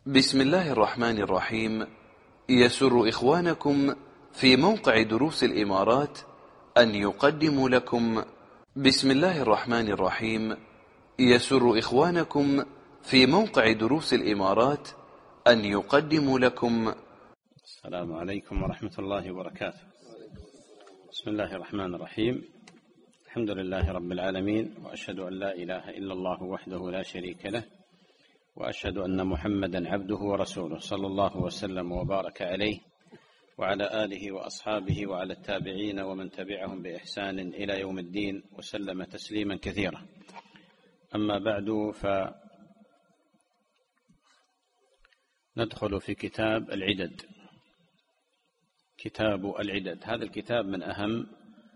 بسم الله الرحمن الرحيم. يسر إخوانكم في موقع دروس الإمارات أن يقدموا لكم بسم الله الرحمن الرحيم. يسر إخوانكم في موقع دروس الإمارات أن يقدموا لكم. السلام عليكم ورحمة الله وبركاته. بسم الله الرحمن الرحيم. الحمد لله رب العالمين، وأشهد أن لا إله إلا الله وحده لا شريك له، وأشهد أن محمدا عبده ورسوله، صلى الله وسلم وبارك عليه وعلى آله وأصحابه وعلى التابعين ومن تبعهم بإحسان إلى يوم الدين، وسلم تسليما كثيرا. أما بعد، فندخل في كتاب العدد. كتاب العدد هذا الكتاب من أهم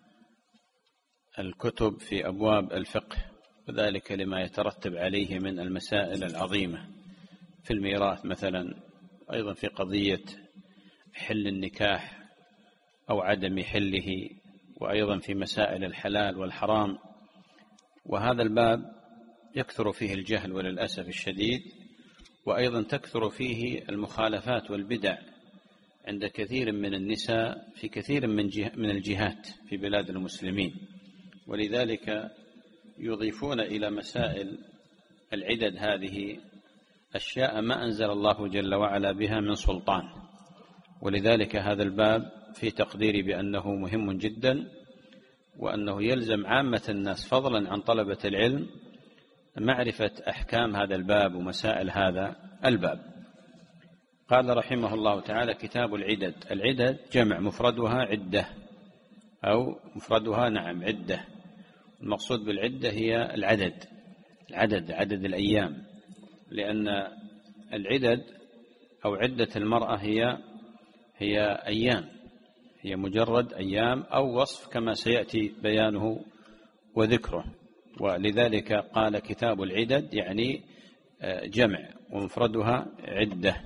الكتب في أبواب الفقه، وذلك لما يترتب عليه من المسائل العظيمة في الميراث مثلا، أيضا في قضية حل النكاح أو عدم حله، وأيضا في مسائل الحلال والحرام. وهذا الباب يكثر فيه الجهل وللأسف الشديد، وأيضا تكثر فيه المخالفات والبدع عند كثير من النساء في كثير من الجهات في بلاد المسلمين، ولذلك يضيفون إلى مسائل العدد هذه أشياء ما أنزل الله جل وعلا بها من سلطان. ولذلك هذا الباب في تقديري بأنه مهم جدا، وأنه يلزم عامة الناس فضلا عن طلبة العلم معرفة أحكام هذا الباب ومسائل هذا الباب. قال رحمه الله تعالى: كتاب العدد. العدد جمع، مفردها عدة، أو مفردها عدة. المقصود بالعدة هي عدد الأيام، لأن العدد أو عدة المرأة هي أيام، هي مجرد أيام أو وصف كما سيأتي بيانه وذكره. ولذلك قال كتاب العدد يعني جمع، ومفردها عدة،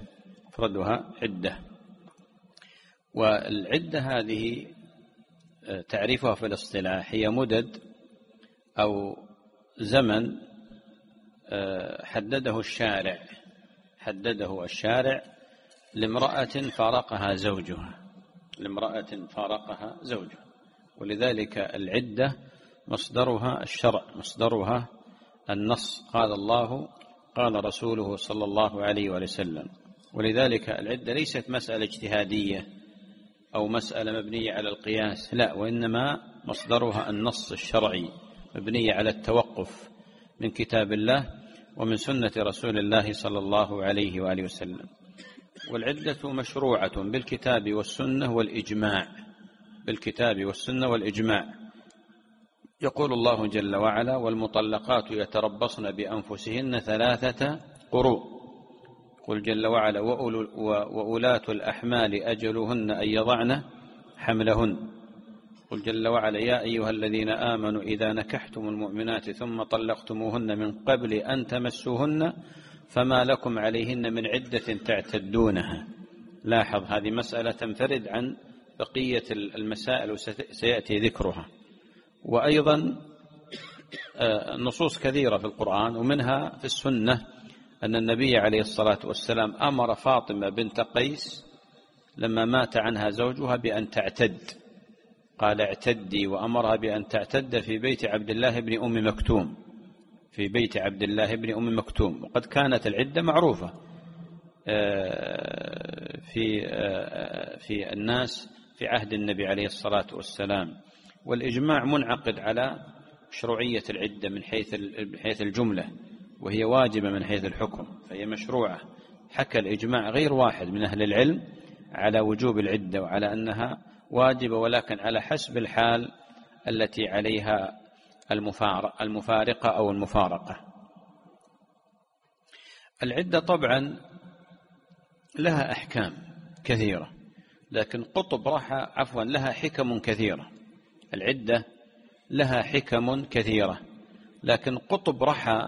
والعدة هذه تعريفها في الاصطلاح هي مدد أو زمن حدده الشارع لامرأة فارقها زوجها. ولذلك العدة مصدرها الشرع، مصدرها النص، قال الله قال رسوله صلى الله عليه وسلم. ولذلك العدة ليست مسألة اجتهادية أو مسألة مبنية على القياس، لا، وإنما مصدرها النص الشرعي، مبنية على التوقف من كتاب الله ومن سنة رسول الله صلى الله عليه وآله وسلم. والعدة مشروعة بالكتاب والسنة والإجماع. يقول الله جل وعلا: والمطلقات يتربصن بأنفسهن 3 قروء. قل جل وعلا: وأولاة الأحمال أجلهن أن يضعن حملهن. قل جل وعلا: يا أيها الذين آمنوا إذا نكحتم المؤمنات ثم طلقتموهن من قبل أن تمسوهن فما لكم عليهن من عدة تعتدونها. لاحظ، هذه مسألة تنفرد عن بقية المسائل وسيأتي ذكرها. وأيضا نصوص كثيرة في القرآن ومنها في السنة أن النبي عليه الصلاة والسلام أمر فاطمة بنت قيس لما مات عنها زوجها بأن تعتد، قال: اعتدي، وأمرها بأن تعتد في بيت عبد الله بن أم مكتوم. وقد كانت العدة معروفة في الناس في عهد النبي عليه الصلاة والسلام. والإجماع منعقد على مشروعية العدة من حيث الجملة، وهي واجبة من حيث الحكم، فهي مشروعة. حكى الإجماع غير واحد من أهل العلم على وجوب العدة وعلى أنها واجبة، ولكن على حسب الحال التي عليها المفارقة أو المفارقة. العدة طبعا لها أحكام كثيرة، لكن لها حكم كثيرة. العدة لها حكم كثيرة، لكن قطب رحى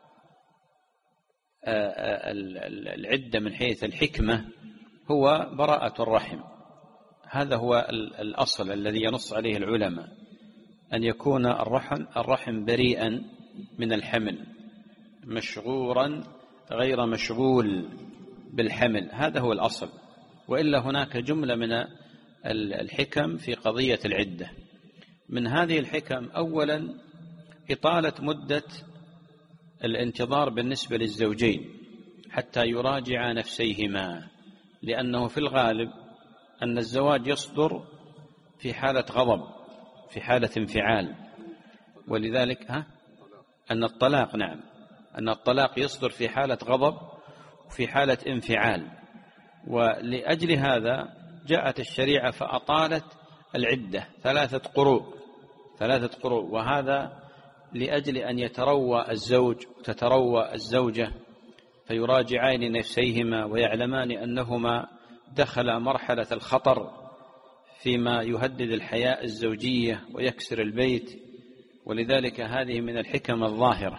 العدة من حيث الحكمة هو براءة الرحم. هذا هو الأصل الذي ينص عليه العلماء، أن يكون الرحم بريئا من الحمل، مشغورا غير مشغول بالحمل، هذا هو الأصل. وإلا هناك جملة من الحكم في قضية العدة. من هذه الحكم أولا إطالة مدة الانتظار بالنسبة للزوجين حتى يراجعا نفسيهما، لأنه في الغالب أن الزواج يصدر في حالة غضب، في حالة انفعال، ولذلك أن الطلاق أن الطلاق يصدر في حالة غضب وفي حالة انفعال. ولأجل هذا جاءت الشريعة فأطالت العدة 3 قروء، وهذا لأجل أن يتروى الزوج وتتروى الزوجة فيراجعان نفسيهما ويعلمان أنهما دخل مرحلة الخطر فيما يهدد الحياة الزوجية ويكسر البيت. ولذلك هذه من الحكم الظاهرة.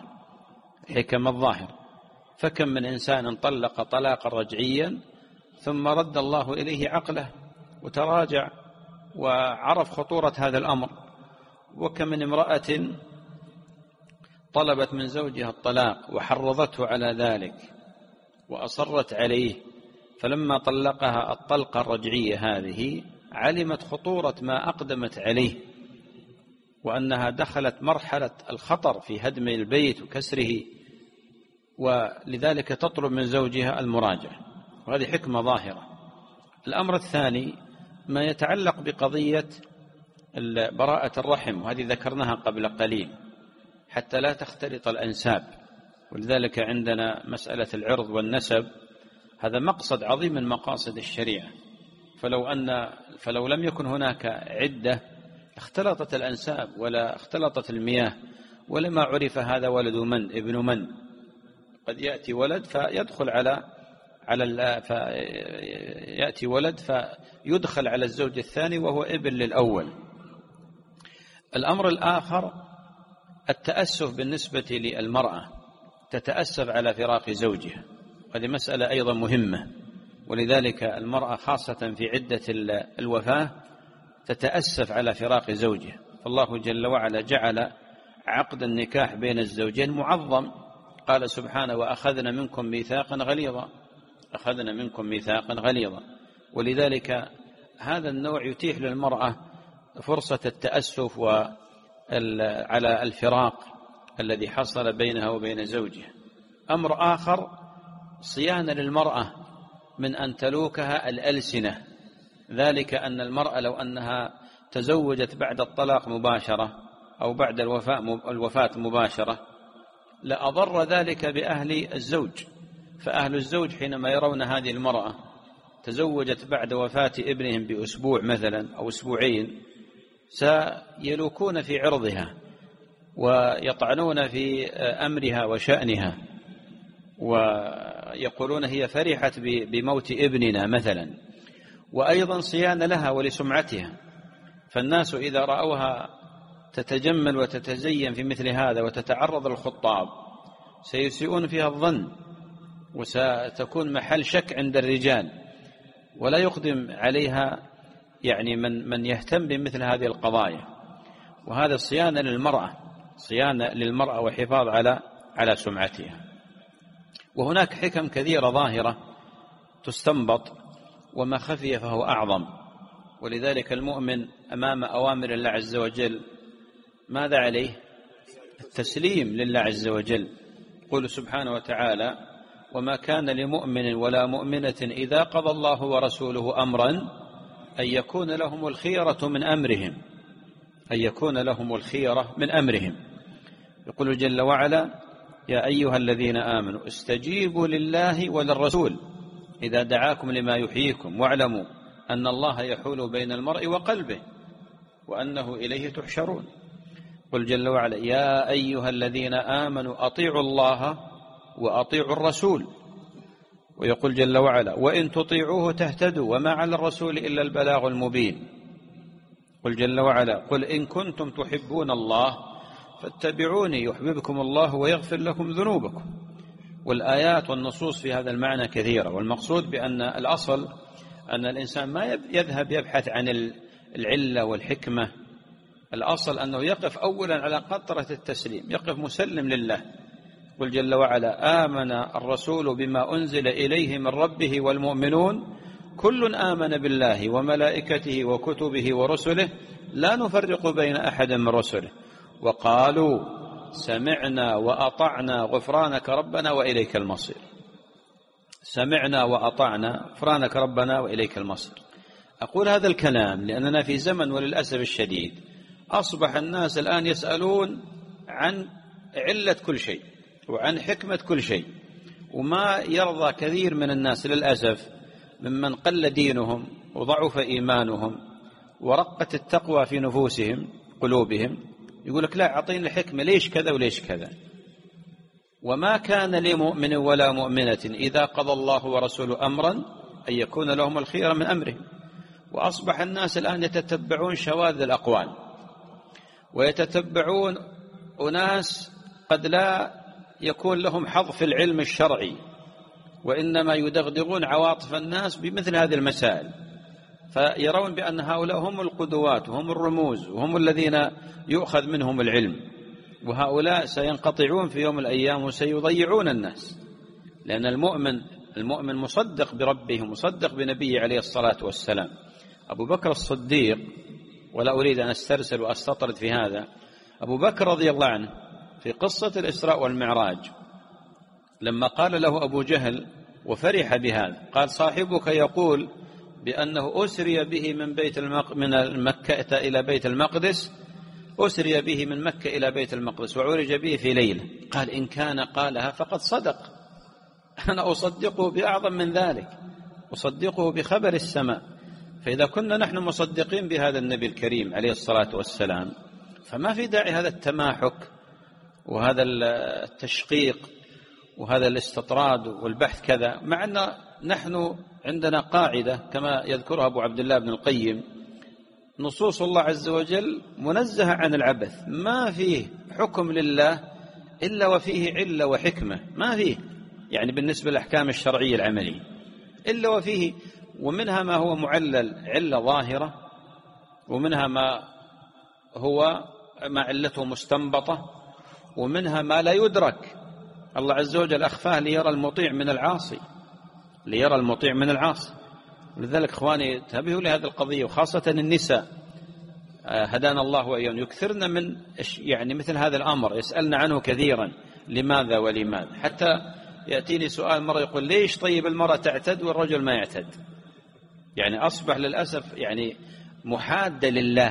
فكم من إنسان طلق طلاقا رجعيا ثم رد الله إليه عقله وتراجع وعرف خطورة هذا الأمر. وكم من امرأة طلبت من زوجها الطلاق وحرضته على ذلك وأصرت عليه، فلما طلقها الطلقة الرجعية هذه علمت خطورة ما أقدمت عليه، وأنها دخلت مرحلة الخطر في هدم البيت وكسره، ولذلك تطلب من زوجها المراجعة، وهذه حكمة ظاهرة. الأمر الثاني ما يتعلق بقضية براءة الرحم، وهذه ذكرناها قبل قليل حتى لا تختلط الأنساب. ولذلك عندنا مسألة العرض والنسب، هذا مقصد عظيم من مقاصد الشريعة. فلو لم يكن هناك عدة اختلطت الأنساب ولا اختلطت المياه، ولما عرف هذا ولد من ابن من. قد يأتي ولد يأتي ولد فيدخل على الزوج الثاني وهو ابن للأول. الأمر الآخر التأسف بالنسبة للمرأة، تتأسف على فراق زوجها، هذه مسألة أيضا مهمة. ولذلك المرأة خاصة في عدة الوفاة تتأسف على فراق زوجها، فالله جل وعلا جعل عقد النكاح بين الزوجين معظم. قال سبحانه: وأخذنا منكم ميثاقا غليظا. ولذلك هذا النوع يتيح للمرأة فرصة التأسف على الفراق الذي حصل بينها وبين زوجها. أمر آخر صيانة للمرأة من أن تلوكها الألسنة، ذلك أن المرأة لو أنها تزوجت بعد الطلاق مباشرة أو بعد الوفاة مباشرة لأضر ذلك بأهل الزوج. فأهل الزوج حينما يرون هذه المرأة تزوجت بعد وفاة ابنهم بأسبوع مثلا أو أسبوعين سيلوكون في عرضها ويطعنون في أمرها وشأنها، ويقولون هي فرحت بموت ابننا مثلا. وأيضا صيانة لها ولسمعتها، فالناس إذا رأوها تتجمل وتتزين في مثل هذا وتتعرض للخطاب سيسيئون فيها الظن، وستكون محل شك عند الرجال، ولا يقدم عليها يعني من يهتم بمثل هذه القضايا. وهذا صيانة للمرأة وحفاظ على سمعتها. وهناك حكم كثيرة ظاهرة تستنبط، وما خفي فهو أعظم. ولذلك المؤمن أمام أوامر الله عز وجل ماذا عليه؟ التسليم لله عز وجل. يقول سبحانه وتعالى: وما كان لمؤمن ولا مؤمنة إذا قضى الله ورسوله أمرا أن يكون لهم الخيرة من أمرهم. يقول جل وعلا: يا أيها الذين آمنوا استجيبوا لله وللرسول إذا دعاكم لما يحييكم واعلموا أن الله يحول بين المرء وقلبه وأنه إليه تحشرون. قل جل وعلا: يا أيها الذين آمنوا أطيعوا الله وأطيعوا الرسول. ويقول جل وعلا: وإن تطيعوه تهتدوا وما على الرسول إلا البلاغ المبين. قل جل وعلا: قل إن كنتم تحبون الله فاتبعوني يحببكم الله ويغفر لكم ذنوبكم. والآيات والنصوص في هذا المعنى كثيرة، والمقصود بأن الأصل أن الإنسان ما يذهب يبحث عن العلة والحكمة، الأصل أنه يقف أولا على قطرة التسليم، يقف مسلم لله قل جل وعلا: آمن الرسول بما أنزل إليه من ربه والمؤمنون كل آمن بالله وملائكته وكتبه ورسله لا نفرق بين أحد من رسله وقالوا سمعنا وأطعنا غفرانك ربنا وإليك المصير. سمعنا وأطعنا غفرانك ربنا وإليك المصير. أقول هذا الكلام لأننا في زمن وللأسف الشديد أصبح الناس الآن يسألون عن علة كل شيء وعن حكمة كل شيء، وما يرضى كثير من الناس للأسف ممن قل دينهم وضعف إيمانهم ورقت التقوى في نفوسهم قلوبهم، يقول لك: لا، أعطيني الحكمة، ليش كذا وليش كذا. وما كان لمؤمن ولا مؤمنة إذا قضى الله ورسوله أمرا أن يكون لهم الخير من أمرهم. وأصبح الناس الآن يتتبعون شواذ الأقوال، ويتتبعون أناس قد لا يكون لهم حظ في العلم الشرعي، وإنما يدغدغون عواطف الناس بمثل هذه المسائل، فيرون بأن هؤلاء هم القدوات وهم الرموز وهم الذين يؤخذ منهم العلم، وهؤلاء سينقطعون في يوم من الأيام وسيضيعون الناس. لأن المؤمن مصدق بربه ومصدق بنبيه عليه الصلاة والسلام. أبو بكر الصديق، ولا أريد أن أسترسل وأستطرد في هذا، أبو بكر رضي الله عنه في قصة الإسراء والمعراج لما قال له أبو جهل وفرح بهذا، قال: صاحبك يقول بأنه أسري به من مكة إلى بيت المقدس، أسري به من مكة إلى بيت المقدس وعرج به في ليلة. قال: إن كان قالها فقد صدق، أنا أصدقه بأعظم من ذلك، أصدقه بخبر السماء. فإذا كنا نحن مصدقين بهذا النبي الكريم عليه الصلاة والسلام فما في داعي هذا التماحك وهذا التشقيق وهذا الاستطراد والبحث كذا، مع أن نحن عندنا قاعدة كما يذكرها أبو عبد الله بن القيم: نصوص الله عز وجل منزهة عن العبث، ما فيه حكم لله إلا وفيه علة وحكمة، ما فيه يعني بالنسبة للأحكام الشرعية العملية إلا وفيه، ومنها ما هو معلل علة ظاهرة، ومنها ما علته مستنبطة، ومنها ما لا يدرك، الله عز وجل أخفاه ليرى المطيع من العاصي، ليرى المطيع من العاصي. لذلك إخواني انتبهوا لهذه القضية، وخاصة النساء هدانا الله وإياهم يكثرن من يعني مثل هذا الأمر، يسألن عنه كثيرا: لماذا ولماذا؟ حتى يأتيني سؤال مرة يقول: ليش طيب المرأة تعتد والرجل ما يعتد؟ يعني أصبح للأسف يعني محادة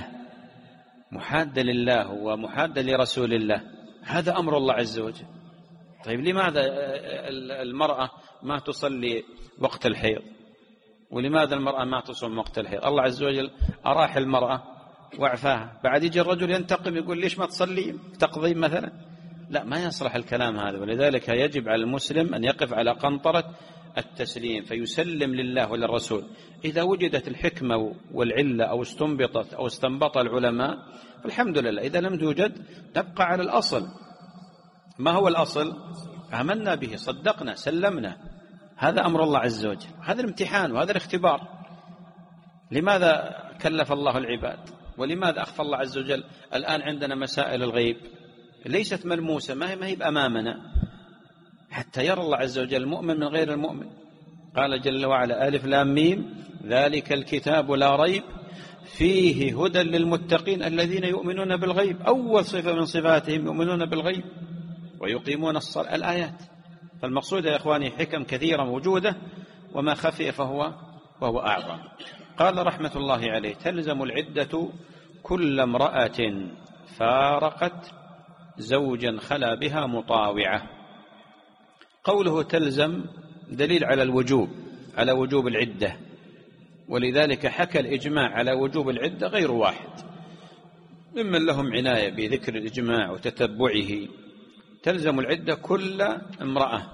لله ومحادة لرسول الله، هذا أمر الله عز وجل. طيب لماذا المرأة ما تصلي وقت الحيض؟ ولماذا المرأة ما تصوم وقت الحيض؟ الله عز وجل أراح المرأة وعفاها، بعد يجي الرجل ينتقم يقول: ليش ما تصلي تقضي مثلا؟ لا، ما يصلح الكلام هذا. ولذلك يجب على المسلم أن يقف على قنطرة التسليم فيسلم لله وللرسول. إذا وجدت الحكمة والعلة أو استنبط العلماء فالحمد لله، إذا لم توجد نبقى على الأصل. ما هو الأصل؟ آمنا به، صدقنا، سلمنا، هذا أمر الله عز وجل، هذا الامتحان وهذا الاختبار. لماذا كلف الله العباد؟ ولماذا أخفى الله عز وجل؟ الآن عندنا مسائل الغيب ليست ملموسة، ما هي بأمامنا، حتى يرى الله عز وجل المؤمن من غير المؤمن. قال جل وعلا: ألف لام ميم ذلك الكتاب لا ريب فيه هدى للمتقين الذين يؤمنون بالغيب. أول صفة من صفاتهم يؤمنون بالغيب ويقيمون الصلاة، الآيات. فالمقصود يا إخواني حكم كثيرة موجودة، وما خفي فهو أعظم. قال رحمة الله عليه: تلزم العدة كل امرأة فارقت زوجا خلا بها مطاوعة. قوله تلزم دليل على الوجوب، على وجوب العدة، ولذلك حكى الإجماع على وجوب العدة غير واحد ممن لهم عناية بذكر الإجماع وتتبعه. تلزم العدة كل امرأة،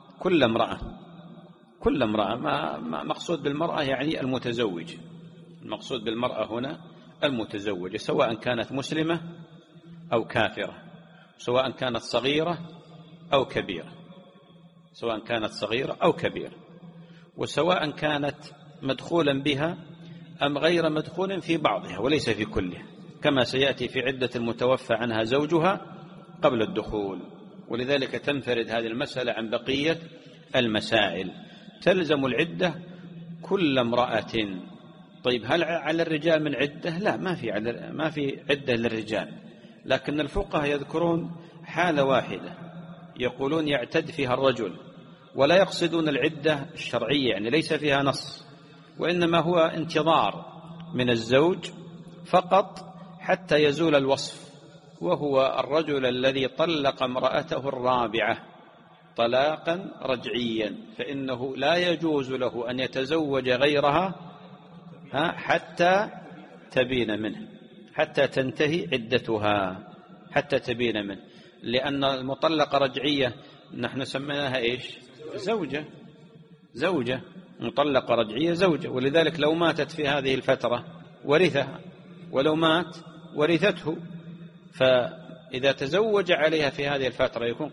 ما مقصود بالمرأة يعني المتزوج، المقصود بالمرأة هنا المتزوجة، سواء كانت مسلمة أو كافرة، سواء كانت صغيرة أو كبيرة، وسواء كانت مدخولا بها أم غير مدخول في بعضها وليس في كلها، كما سيأتي في عدة المتوفى عنها زوجها قبل الدخول. ولذلك تنفرد هذه المسألة عن بقية المسائل. تلزم العدة كل امرأة. طيب هل على الرجال من عدة؟ لا، ما في عدة للرجال، لكن الفقهاء يذكرون حالة واحدة يقولون يعتد فيها الرجل، ولا يقصدون العدة الشرعية، يعني ليس فيها نص، وإنما هو انتظار من الزوج فقط حتى يزول الوصف، وهو الرجل الذي طلق امرأته الرابعة طلاقا رجعيا، فإنه لا يجوز له أن يتزوج غيرها حتى تبين منه، حتى تنتهي عدتها، حتى تبين منه، لأن المطلقة رجعية نحن سميناها إيش؟ زوجة مطلقة رجعية زوجة، ولذلك لو ماتت في هذه الفترة ورثها، ولو مات ورثته، فإذا تزوج عليها في هذه الفترة يكون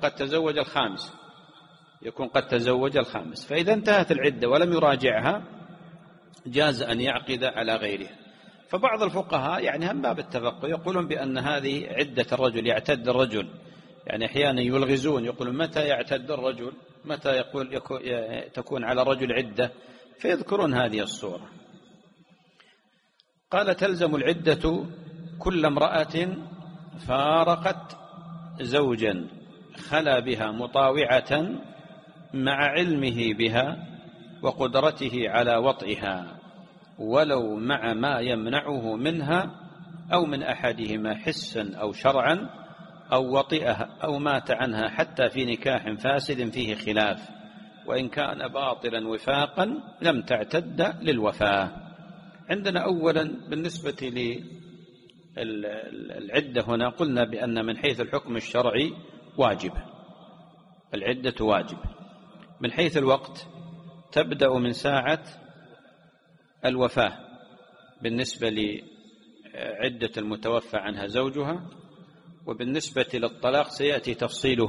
قد تزوج الخامس، فإذا انتهت العدة ولم يراجعها جاز أن يعقد على غيرها. فبعض الفقهاء يعني هم باب التفقه يقولون بأن هذه عدة الرجل، يعتد الرجل، يعني أحيانا يلغزون يقولون متى يعتد الرجل، متى تكون على الرجل عدة، فيذكرون هذه الصورة. قال تلزم العدة كل امرأة فارقت زوجا خلا بها مطاوعة مع علمه بها وقدرته على وطئها، ولو مع ما يمنعه منها أو من أحدهما حسا أو شرعا، أو وطئها أو مات عنها، حتى في نكاح فاسد فيه خلاف، وإن كان باطلا وفاقا لم تعتد للوفاة. عندنا أولا بالنسبة للعدة هنا قلنا بأن من حيث الحكم الشرعي واجبة، العدة واجبة. من حيث الوقت تبدأ من ساعة الوفاة بالنسبة لعدة المتوفى عنها زوجها، وبالنسبة للطلاق سيأتي تفصيله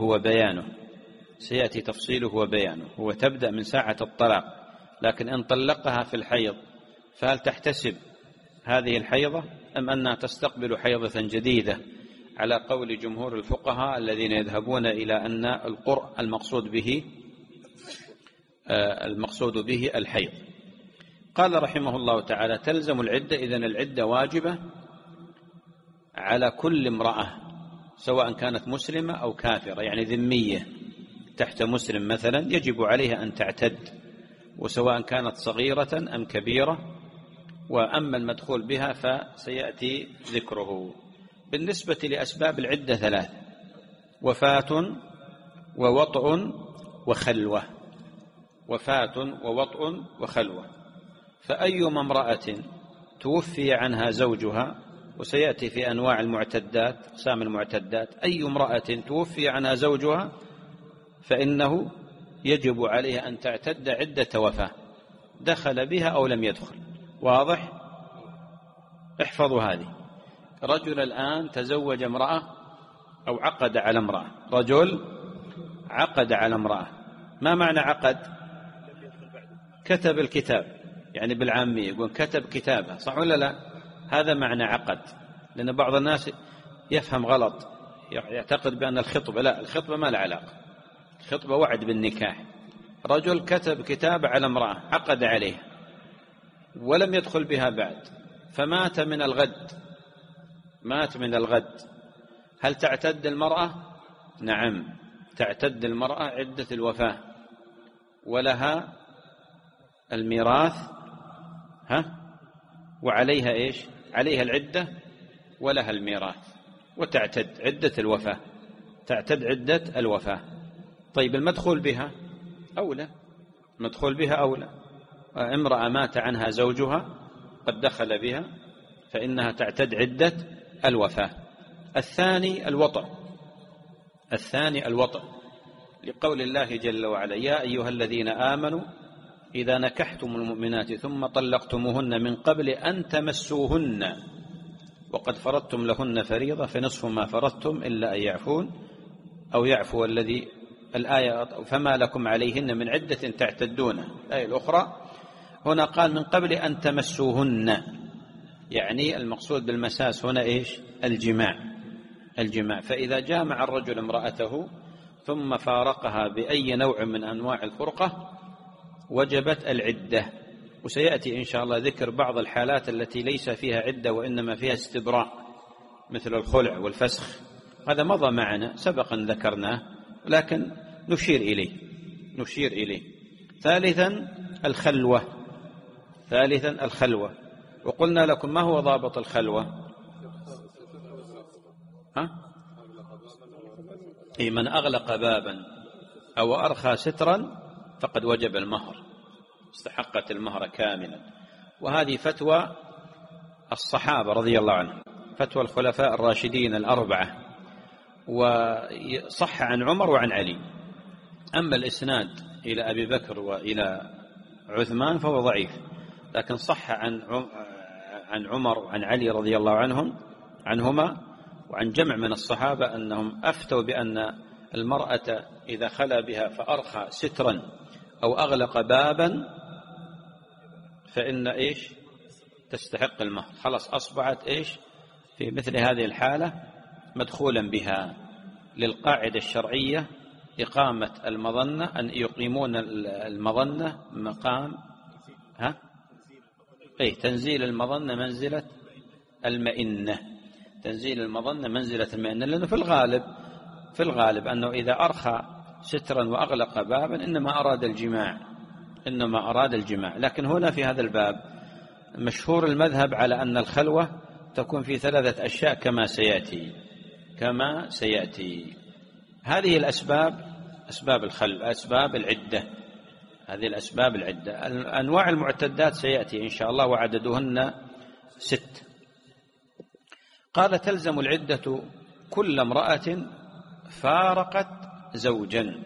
وبيانه. هو تبدأ من ساعة الطلاق، لكن إن طلقها في الحيض فهل تحتسب هذه الحيضة أم أنها تستقبل حيضة جديدة، على قول جمهور الفقهاء الذين يذهبون إلى أن القرء المقصود به الحيض. قال رحمه الله تعالى تلزم العدة، إذن العدة واجبة على كل امرأة سواء كانت مسلمة أو كافرة، يعني ذمية تحت مسلم مثلا يجب عليها أن تعتد، وسواء كانت صغيرة أم كبيرة. وأما المدخول بها فسيأتي ذكره. بالنسبة لأسباب العدة 3: وفاة ووطء وخلوة. فأيما امرأة توفي عنها زوجها، وسيأتي في أنواع المعتدات أقسام المعتدات، أي امرأة توفي عنها زوجها فإنه يجب عليها أن تعتد عدة وفاة، دخل بها أو لم يدخل. واضح؟ احفظوا هذه. رجل الآن تزوج امرأة أو عقد على امرأة، رجل عقد على امرأة، ما معنى عقد؟ كتب الكتاب، يعني بالعامية يقول كتب كتابه، صح ولا لا؟ هذا معنى عقد، لأن بعض الناس يفهم غلط، يعتقد بأن الخطبة، لا، الخطبة ما لها علاقة، الخطبة وعد بالنكاح. رجل كتب كتاب على امرأة عقد عليها ولم يدخل بها بعد، فمات من الغد، هل تعتد المرأة؟ نعم، تعتد المرأة عدة الوفاة، ولها الميراث وعليها إيش؟ عليها العدة ولها الميراث، وتعتد عدة الوفاة. طيب المدخول بها أولى، امرأة مات عنها زوجها قد دخل بها فإنها تعتد عدة الوفاة. الثاني الوطء، لقول الله جل وعلا: يا أيها الذين آمنوا إذا نكحتم المؤمنات ثم طلقتموهن من قبل أن تمسوهن وقد فرضتم لهن فريضة فنصف ما فرضتم إلا أن يعفون أو يعفو الذي، الآية: فما لكم عليهن من عدة تعتدونها. الآية الأخرى هنا قال من قبل أن تمسوهن، يعني المقصود بالمساس هنا إيش؟ الجماع. فإذا جامع الرجل امرأته ثم فارقها بأي نوع من أنواع الفرقة وجبت العدة. وسيأتي إن شاء الله ذكر بعض الحالات التي ليس فيها عدة وإنما فيها استبراء، مثل الخلع والفسخ، هذا مضى معنا سبقا ذكرناه، لكن نشير إليه. ثالثا الخلوة. وقلنا لكم ما هو ضابط الخلوة؟ من أغلق بابا أو أرخى سترا فقد وجب المهر، استحقت المهر كاملا. وهذه فتوى الصحابة رضي الله عنهم، فتوى الخلفاء الراشدين الأربعة، وصح عن عمر وعن علي. أما الإسناد إلى أبي بكر وإلى عثمان فهو ضعيف، لكن صح عن عمر وعن علي رضي الله عنهما وعن جمع من الصحابة أنهم أفتوا بأن المرأة إذا خلا بها فأرخى سترا أو أغلق بابا فإن تستحق المهر، خلاص أصبحت في مثل هذه الحالة مدخولا بها، للقاعدة الشرعية إقامة المظنة، أن يقيمون المظنة مقام تنزيل المظنة منزلة المئنة، لأنه في الغالب أنه إذا أرخى سترا وأغلق بابا إنما أراد الجماع. لكن هنا في هذا الباب مشهور المذهب على أن الخلوة تكون في 3 أشياء كما سيأتي. هذه الأسباب أسباب الخلو، أسباب العدة، هذه الأسباب العدة. أنواع المعتدات سيأتي إن شاء الله وعددهن 6. قال: تلزم العدة كل امرأة فارقت زوجا.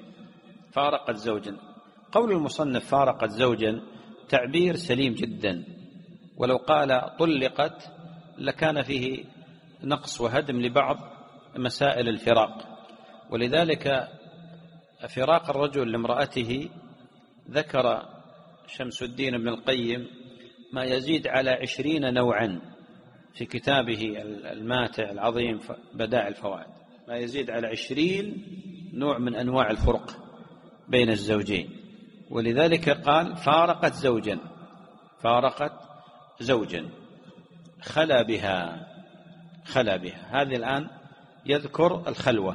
قول المصنف فارقت زوجا تعبير سليم جدا، ولو قال طلقت لكان فيه نقص وهدم لبعض مسائل الفراق. ولذلك فراق الرجل لامرأته ذكر شمس الدين ابن القيم ما يزيد على 20 نوعا في كتابه الماتع العظيم بدائع الفوائد، ما يزيد على 20 نوع من أنواع الفرق بين الزوجين. ولذلك قال فارقت زوجا خلا بها. هذه الآن يذكر الخلوة.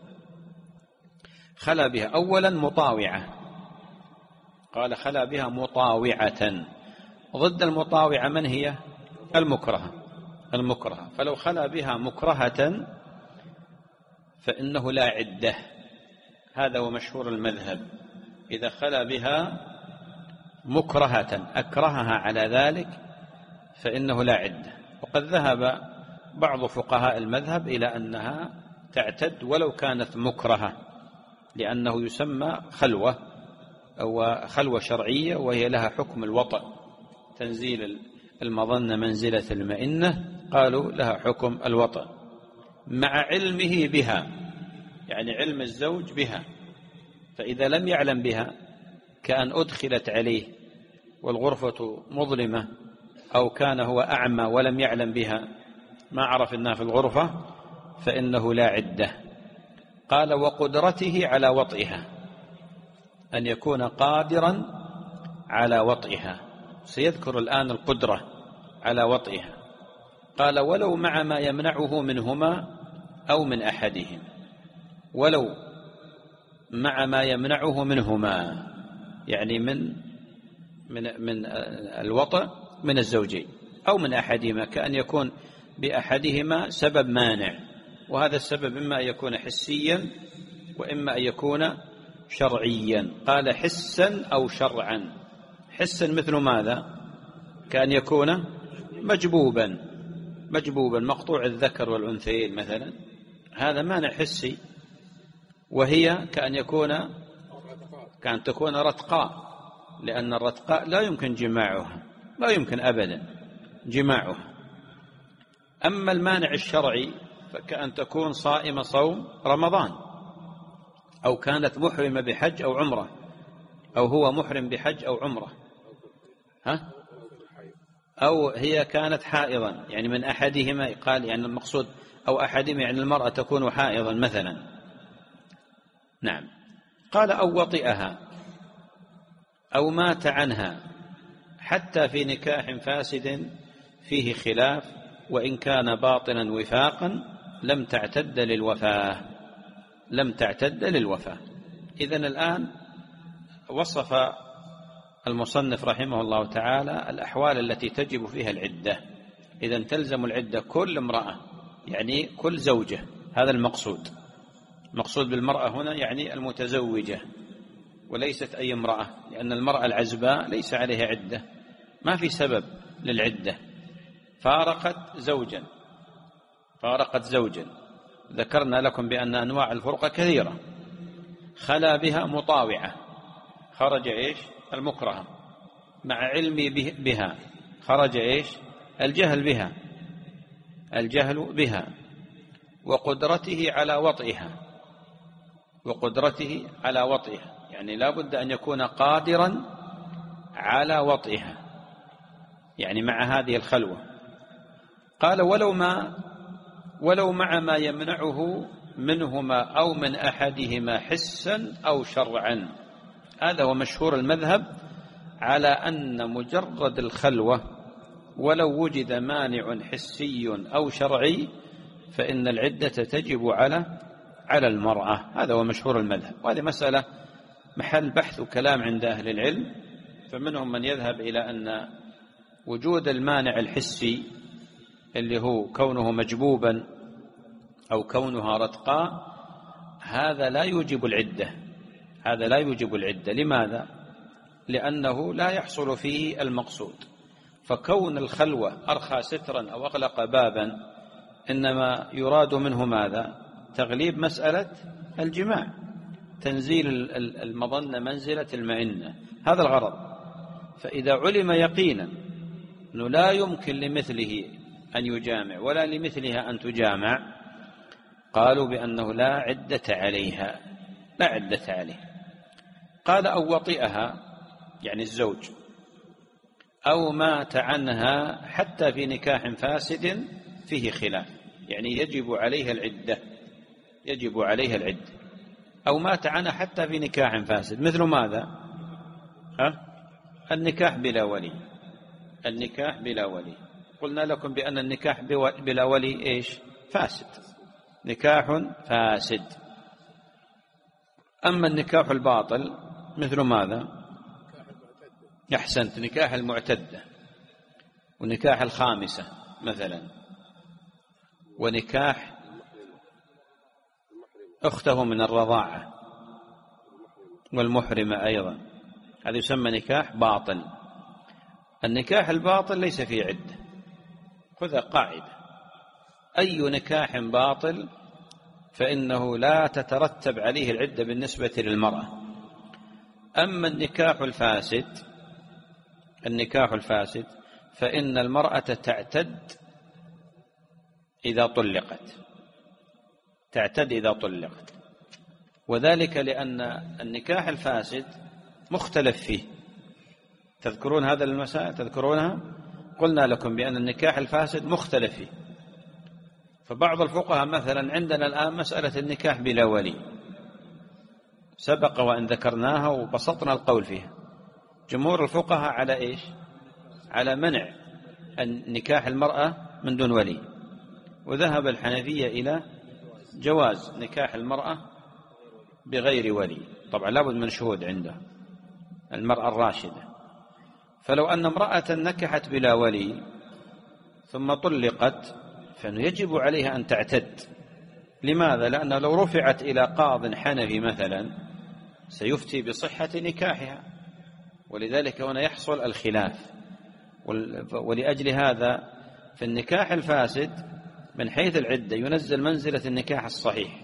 خلا بها أولا مطاوعة، قال خلا بها مطاوعة. ضد المطاوعة من هي؟ المكرهة. فلو خلا بها مكرهة فإنه لا عدة، هذا هو مشهور المذهب. إذا خلا بها مكرهة أكرهها على ذلك فإنه لا عدة. وقد ذهب بعض فقهاء المذهب إلى أنها تعتد ولو كانت مكرهة، لأنه يسمى خلوة أو خلوة شرعية، وهي لها حكم الوطأ، تنزيل المظنة منزلة المئنة، قالوا لها حكم الوطأ مع علمه بها، يعني علم الزوج بها. فإذا لم يعلم بها كأن أدخلت عليه والغرفة مظلمة، أو كان هو أعمى ولم يعلم بها، ما عرف أنها في الغرفة، فإنه لا عدة. قال وقدرته على وطئها، أن يكون قادرا على وطئها. سيذكر الآن القدرة على وطئها. قال ولو مع ما يمنعه منهما أو من أحدهم، ولو مع ما يمنعه منهما، يعني من الوطئ من الزوجين أو من أحدهما، كأن يكون بأحدهما سبب مانع، وهذا السبب إما أن يكون حسيا وإما أن يكون شرعيا. قال حسا أو شرعا. حسا مثل ماذا؟ كأن يكون مجبوبا مقطوع الذكر والأنثيين مثلا، هذا مانع حسي. وهي كأن تكون رتقاء، لأن الرتقاء لا يمكن جماعها، لا يمكن أبدا جماعها. أما المانع الشرعي فكأن تكون صائمة صوم رمضان، أو كانت محرمة بحج أو عمرة، أو هو محرم بحج أو عمرة، أو هي كانت حائضا، يعني من أحدهما. قال يعني المقصود أو أحدهما، يعني المرأة تكون حائضا مثلا. نعم. قال أو وطئها أو مات عنها حتى في نكاح فاسد فيه خلاف وإن كان باطنا وفاقا لم تعتد للوفاة. إذن الآن وصف المصنف رحمه الله تعالى الأحوال التي تجب فيها العدة. إذن تلزم العدة كل امرأة، يعني كل زوجة، هذا المقصود بالمرأة هنا يعني المتزوجة وليست أي امرأة، لأن المرأة العزباء ليس عليها عدة، ما في سبب للعدة، فارقت زوجا. ذكرنا لكم بأن أنواع الفرقة كثيرة. خلا بها مطاوعة، خرج المكرهة، مع علمي بها خرج الجهل بها وقدرته على وطئها، يعني لا بد أن يكون قادرا على وطئها، يعني مع هذه الخلوة. قال ولو مع ما يمنعه منهما أو من أحدهما حسا أو شرعا. هذا هو مشهور المذهب على أن مجرد الخلوة ولو وجد مانع حسي أو شرعي فإن العدة تجب على المرأة. هذا هو مشهور المذهب، وهذه مسألة محل بحث وكلام عند أهل العلم. فمنهم من يذهب إلى أن وجود المانع الحسي اللي هو كونه مجبوبا أو كونها رتقاء هذا لا يوجب العدة. لماذا؟ لأنه لا يحصل فيه المقصود. فكون الخلوة أرخى سترا أو أغلق بابا إنما يراد منه ماذا؟ تغليب مسألة الجماع، تنزيل المظنة منزلة المئنة، هذا الغرض. فإذا علم يقينا أنه لا يمكن لمثله أن يجامع ولا لمثلها أن تجامع قالوا بأنه لا عدة عليها. قال أو وطئها يعني الزوج أو مات عنها حتى في نكاح فاسد فيه خلاف، يعني يجب عليها العدة. أو مات عنها حتى في نكاح فاسد، مثل ماذا؟ النكاح بلا ولي. قلنا لكم بأن النكاح بلا ولي فاسد، نكاح فاسد. أما النكاح الباطل مثل ماذا؟ أحسنت، نكاح المعتدة ونكاح الخامسة مثلا، ونكاح أخته من الرضاعة والمحرمة أيضا، هذا يسمى نكاح باطل. النكاح الباطل ليس فيه عدة. خذ قاعدة: أي نكاح باطل فإنه لا تترتب عليه العدة بالنسبة للمرأة. أما النكاح الفاسد فإن المرأة تعتد إذا طلقت، وذلك لأن النكاح الفاسد مختلف فيه. تذكرون هذا المسائل؟ تذكرونها؟ قلنا لكم بأن النكاح الفاسد مختلف فيه. فبعض الفقهاء مثلا عندنا الآن مسألة النكاح بلا ولي سبق وأن ذكرناها وبسطنا القول فيها. جمهور الفقهاء على على منع نكاح المرأة من دون ولي، وذهب الحنفية إلى جواز نكاح المرأة بغير ولي. طبعا لابد من شهود عنده المرأة الراشدة. فلو أن امرأة نكحت بلا ولي ثم طلقت فإنه يجب عليها أن تعتد. لماذا؟ لأنه لو رفعت إلى قاض حنفي مثلا سيفتي بصحة نكاحها، ولذلك هنا يحصل الخلاف. ولأجل هذا في النكاح الفاسد من حيث العدة ينزل منزلة النكاح الصحيح،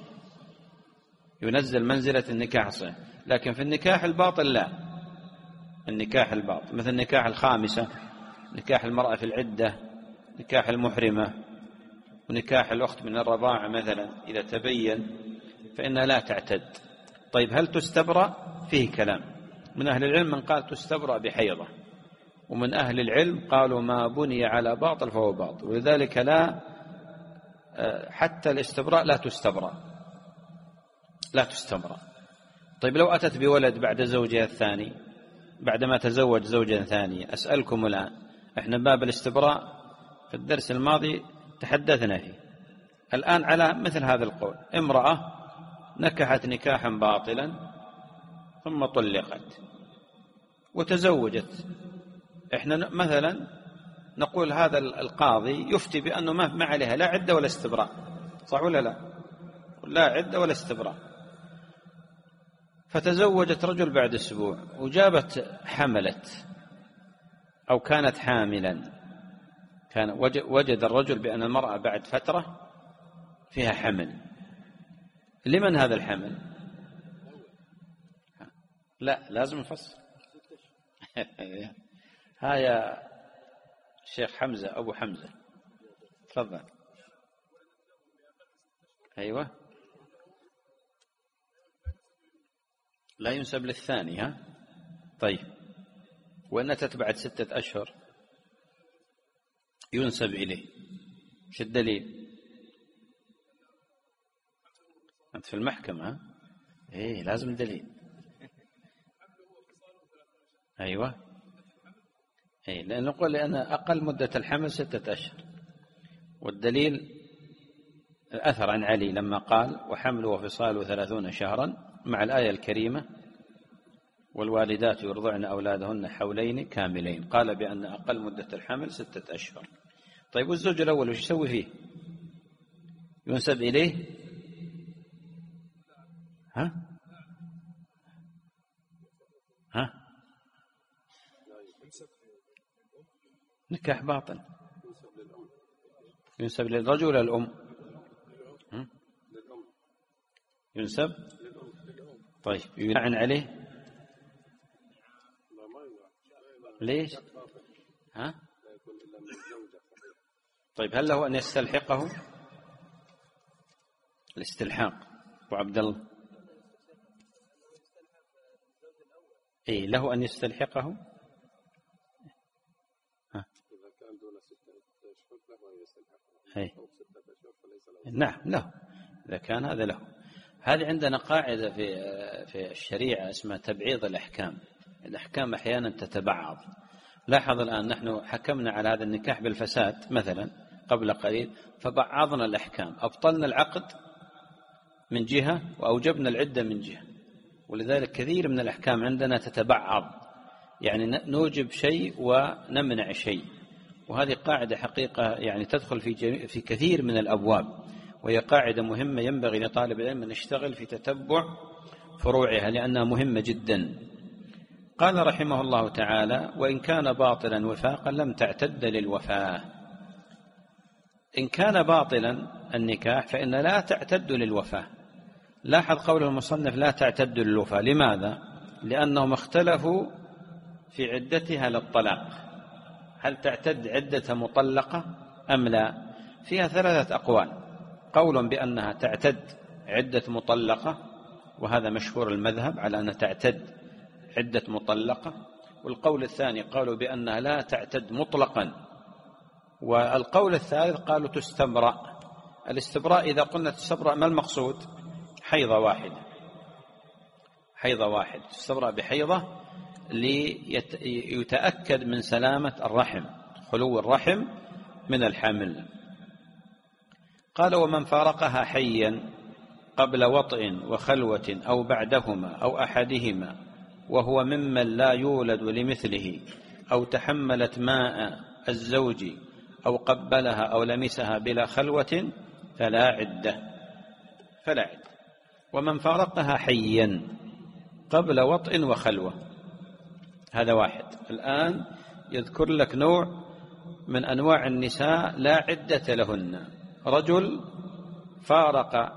لكن في النكاح الباطل لا. النكاح الباطل مثل نكاح الخامسة، نكاح المرأة في العدة، نكاح المحرمة، ونكاح الأخت من الرضاعة مثلا إذا تبين فإنها لا تعتد. طيب هل تستبرأ؟ فيه كلام. من أهل العلم من قال تستبرأ بحيضة، ومن أهل العلم قالوا ما بني على باطل فهو باطل، ولذلك لا حتى الاستبراء لا تستبرأ. طيب لو أتت بولد بعد زوجها الثاني بعدما تزوج زوجا ثانية، أسألكم الآن، إحنا باب الاستبراء في الدرس الماضي تحدثنا فيه، الآن على مثل هذا القول: امرأة نكحت نكاحا باطلا ثم طلقت وتزوجت، إحنا مثلا نقول هذا القاضي يفتي بأنه ما عليها لا عدة ولا استبراء، صح ولا لا؟ لا عدة ولا استبراء. فتزوجت رجل بعد أسبوع وجابت حملت أو كانت حاملا، وجد الرجل بأن المرأة بعد فترة فيها حمل، لمن هذا الحمل؟ لا لازم نفصل. ها يا شيخ حمزة أبو حمزة تفضل. أيوة لا ينسب للثاني. ها طيب، وأن تتبعد 6 أشهر ينسب إليه، شو الدليل؟ أنت في المحكمة. إيه لازم دليل. أيوة إيه، لأن نقول لأن أقل مدة الحمل 6 أشهر، والدليل الأثر عن علي لما قال: وحمله وفصاله 30 شهرا، مع الآية الكريمة: والوالدات يرضعن أولادهن حولين كاملين، قال بأن أقل مدة الحمل 6 أشهر. طيب والزوج الأول وش يسوي فيه؟ ينسب إليه؟ ها نكاح باطل ينسب للرجل ولا الأم؟ ينسب. طيب يلعن عليه؟ ليش؟ ها؟ طيب هل له أن يستلحقه؟ الاستلحاق أبو عبد الله. إيه له أن يستلحقه؟ ها؟ إيه. نعم له، إذا كان هذا له. هذه عندنا قاعدة في الشريعة اسمها تبعيض الأحكام. الأحكام أحيانا تتبعض. لاحظ الآن نحن حكمنا على هذا النكاح بالفساد مثلا قبل قليل، فبعضنا الأحكام، أبطلنا العقد من جهة وأوجبنا العدة من جهة، ولذلك كثير من الأحكام عندنا تتبعض، يعني نوجب شيء ونمنع شيء، وهذه قاعدة حقيقة يعني تدخل في كثير من الأبواب، وهي قاعدة مهمة ينبغي لطالب العلم أن يشتغل في تتبع فروعها لأنها مهمة جدا. قال رحمه الله تعالى: وإن كان باطلا وفاقا لم تعتد للوفاة. إن كان باطلا النكاح فإن لا تعتد للوفاة. لاحظ قول المصنف: لا تعتد للوفاة. لماذا؟ لأنهم اختلفوا في عدتها للطلاق، هل تعتد عدة مطلقة أم لا؟ فيها 3 أقوال: قول بأنها تعتد عدة مطلقة، وهذا مشهور المذهب على أنها تعتد عدة مطلقة، والقول الثاني قالوا بأنها لا تعتد مطلقا، والقول الثالث قالوا تستبرأ. الاستبراء إذا قلنا تستبرأ ما المقصود؟ حيضة واحدة، حيضة واحدة، تستبرأ بحيضة ليتأكد من سلامة الرحم، خلو الرحم من الحمل. قال: ومن فارقها حيا قبل وطئ وخلوة أو بعدهما أو أحدهما وهو ممن لا يولد لمثله، أو تحملت ماء الزوج أو قبلها أو لمسها بلا خلوة فلا عدة. ومن فارقها حيا قبل وطئ وخلوة، هذا واحد. الآن يذكر لك نوع من أنواع النساء لا عدة لهن. رجل فارق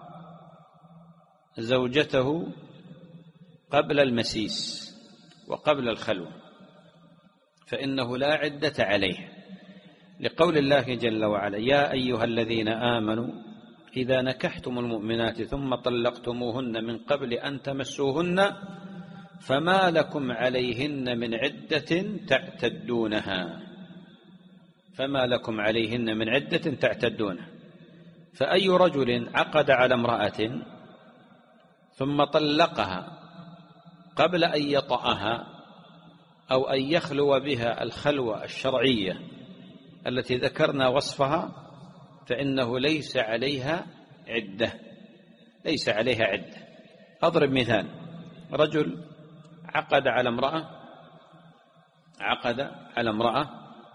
زوجته قبل المسيس وقبل الخلوة فإنه لا عدة عليه، لقول الله جل وعلا: يا أيها الذين آمنوا إذا نكحتم المؤمنات ثم طلقتموهن من قبل أن تمسوهن فما لكم عليهن من عدة تعتدونها. فما لكم عليهن من عدة تعتدونها. فأي رجل عقد على امرأة ثم طلقها قبل أن يطأها أو أن يخلو بها الخلوة الشرعية التي ذكرنا وصفها فإنه ليس عليها عدة، ليس عليها عدة. أضرب مثال: رجل عقد على امرأة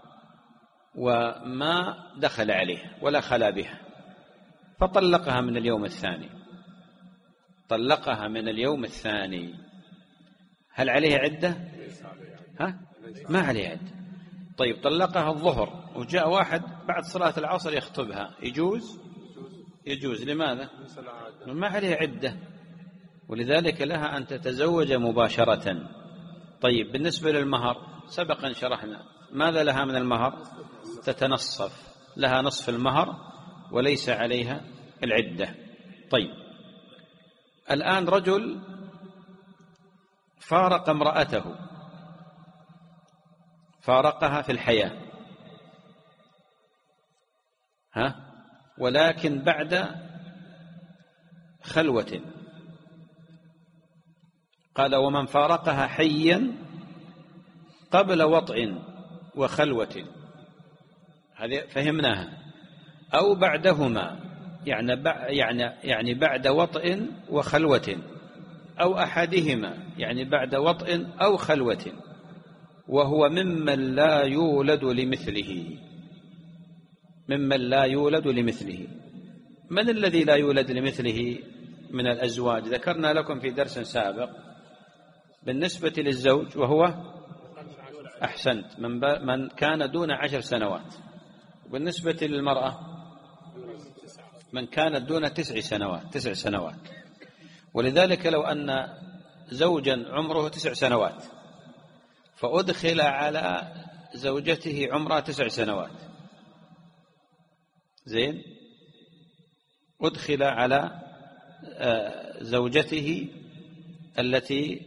وما دخل عليها ولا خلا بها، فطلقها من اليوم الثاني، هل عليها عدة؟ ما عليها عدة. طيب طلقها الظهر وجاء واحد بعد صلاة العصر يخطبها، يجوز. لماذا؟ ما عليها عدة، ولذلك لها أن تتزوج مباشرة. طيب بالنسبة للمهر سبقا شرحنا ماذا لها من المهر؟ تتنصف، لها نصف المهر وليس عليها العدة. طيب الآن رجل فارق امرأته، فارقها في الحياة، ولكن بعد خلوة. قال: ومن فارقها حيا قبل وطء وخلوة، هذه فهمناها، أو بعدهما، يعني بعد وطء وخلوة، أو أحدهما يعني بعد وطء أو خلوة، وهو ممن لا يولد لمثله. من الذي لا يولد لمثله من الأزواج؟ ذكرنا لكم في درس سابق بالنسبة للزوج وهو أحسنت من كان دون 10 سنوات، وبالنسبة للمرأة من كانت دون 9 سنوات. ولذلك لو أن زوجا عمره 9 سنوات فأدخل على زوجته عمرها 9 سنوات، زين، أدخل على زوجته التي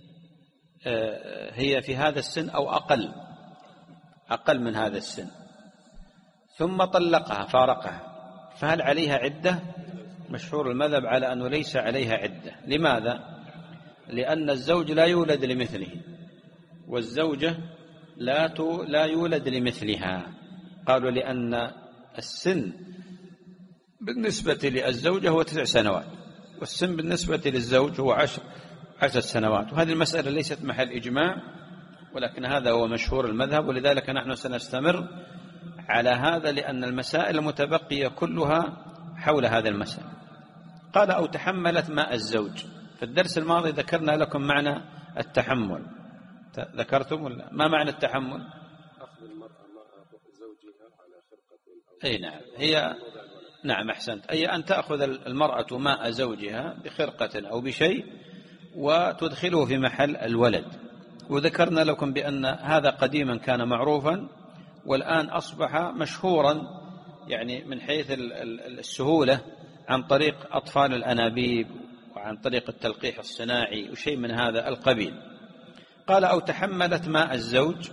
هي في هذا السن أو أقل من هذا السن، ثم طلقها فارقها، فهل عليها عدة؟ مشهور المذهب على أنه ليس عليها عدة. لماذا؟ لأن الزوج لا يولد لمثله، والزوجة لا يولد لمثلها. قالوا لأن السن بالنسبة للزوجة هو 9 سنوات، والسن بالنسبة للزوج هو 10 سنوات. وهذه المسألة ليست محل إجماع، ولكن هذا هو مشهور المذهب، ولذلك نحن سنستمر على هذا، لأن المسائل المتبقية كلها حول هذا المسألة. قال: أو تحملت ماء الزوج. في الدرس الماضي ذكرنا لكم معنى التحمل، ذكرتم ولا ما معنى التحمل؟ أخذ المرأة ماء زوجها على خرقة. أي نعم، هي نعم أحسنت، أي أن تأخذ المرأة ماء زوجها بخرقة أو بشيء وتدخله في محل الولد. وذكرنا لكم بأن هذا قديما كان معروفا، والآن أصبح مشهورا يعني من حيث السهولة عن طريق أطفال الأنابيب وعن طريق التلقيح الصناعي وشيء من هذا القبيل. قال: أو تحملت ماء الزوج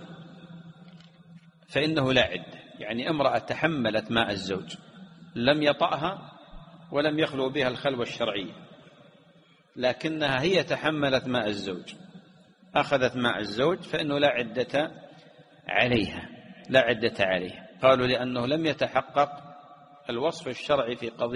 فإنه لا عدة. يعني امرأة تحملت ماء الزوج، لم يطأها ولم يخلو بها الخلوة الشرعية، لكنها هي تحملت ماء الزوج، أخذت ماء الزوج، فإنه لا عدة عليها. قالوا لأنه لم يتحقق الوصف الشرعي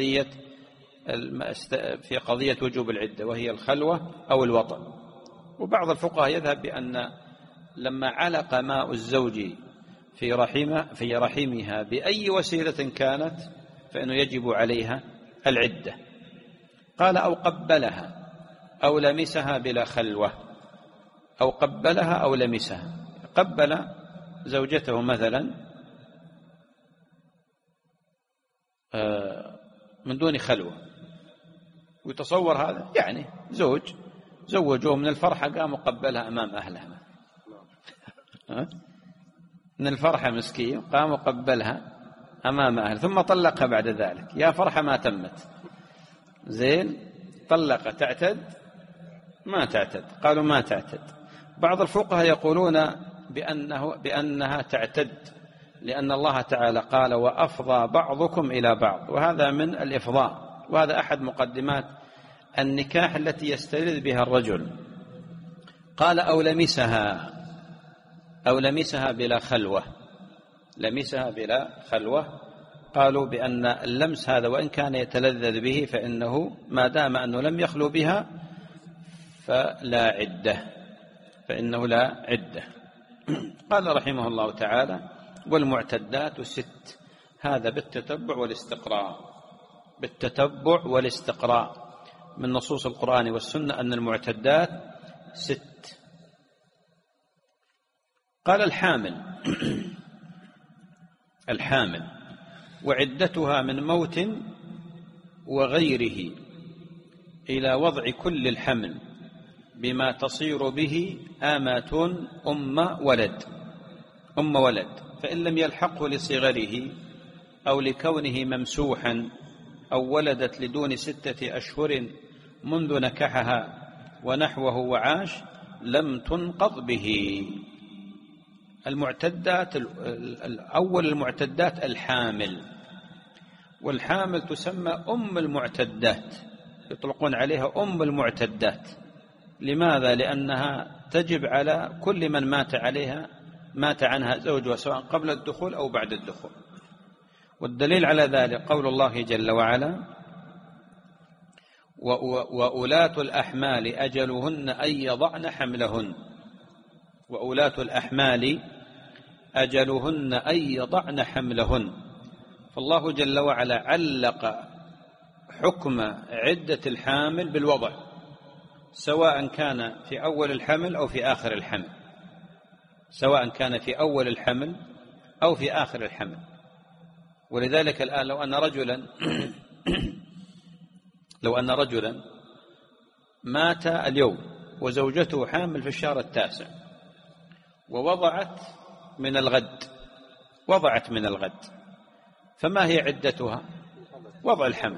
في قضية وجوب العدة، وهي الخلوة أو الوطأ. وبعض الفقهاء يذهب بأن لما علق ماء الزوج في رحمها بأي وسيلة كانت فإنه يجب عليها العدة. قال: أو قبلها أو لمسها بلا خلوة. أو قبلها أو لمسها، قبل زوجته مثلا من دون خلوة، ويتصور هذا يعني زوجوه من الفرحة قام قبلها أمام أهلها من الفرحة مسكين قام قبلها أمام أهل، ثم طلقها بعد ذلك. يا فرحة ما تمت، زين، طلق، تعتد؟ ما تعتد. قالوا ما تعتد. بعض الفقهاء يقولون بأنها تعتد، لأن الله تعالى قال: وأفضى بعضكم إلى بعض، وهذا من الإفضاء، وهذا أحد مقدمات النكاح التي يستلذ بها الرجل. قال أو لمسها بلا خلوة، لمسها بلا خلوة. قالوا بأن اللمس هذا وإن كان يتلذذ به فإنه ما دام أنه لم يخلو بها فلا عدة، فإنه لا عدة. قال رحمه الله تعالى: والمعتدات 6، هذا بالتتبع والاستقراء، بالتتبع والاستقراء من نصوص القرآن والسنة أن المعتدات 6. قال الحامل وعدتها من موت وغيره إلى وضع كل الحمل بما تصير به آمة أم ولد، فإن لم يلحقه لصغره أو لكونه ممسوحا أو ولدت لدون 6 أشهر منذ نكحها ونحوه وعاش لم تنقض به. المعتدات الأول المعتدات الحامل، والحامل تسمى أم المعتدات، يطلقون عليها أم المعتدات. لماذا؟ لأنها تجب على كل من مات عنها زوجها سواء قبل الدخول أو بعد الدخول. والدليل على ذلك قول الله جل وعلا: وأولاة الأحمال أجلهن أن يضعن حملهن، وأولاة الأحمال أجلهن أن يضعن حملهن. فالله جل وعلا علق حكم عدة الحامل بالوضع، سواء كان في أول الحمل أو في آخر الحمل، سواء كان في أول الحمل أو في آخر الحمل. ولذلك الآن لو أن رجلا مات اليوم وزوجته حامل في الشهر 9 ووضعت من الغد، فما هي عدتها؟ وضع الحمل،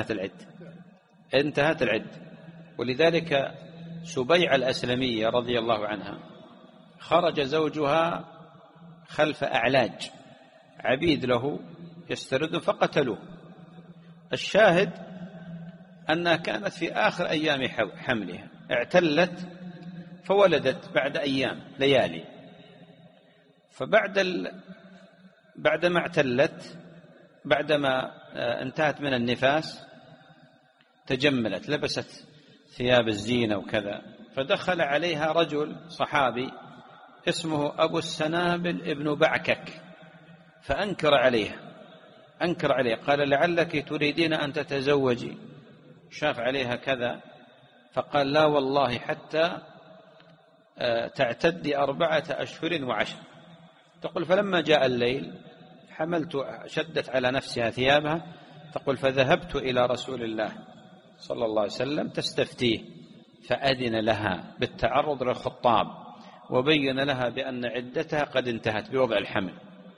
انتهت العدة. ولذلك سبيعة الأسلمية رضي الله عنها خرج زوجها خلف أعلاج عبيد له يسترد فقتلوه. الشاهد أنها كانت في آخر أيام حملها، اعتلت فولدت بعد أيام ليالي، بعدما اعتلت، بعدما انتهت من النفاس تجملت، لبست ثياب الزينة وكذا، فدخل عليها رجل صحابي اسمه أبو السنابل ابن بعكك فأنكر عليها، قال: لعلك تريدين أن تتزوجي. شاف عليها كذا فقال: لا والله حتى تعتدي 4 أشهر و10. تقول: فلما جاء الليل حملت، شدت على نفسها ثيابها، تقول: فذهبت إلى رسول الله صلى الله عليه وسلم تستفتيه، فأذن لها بالتعرض للخطاب وبين لها بأن عدتها قد انتهت بوضع الحمل،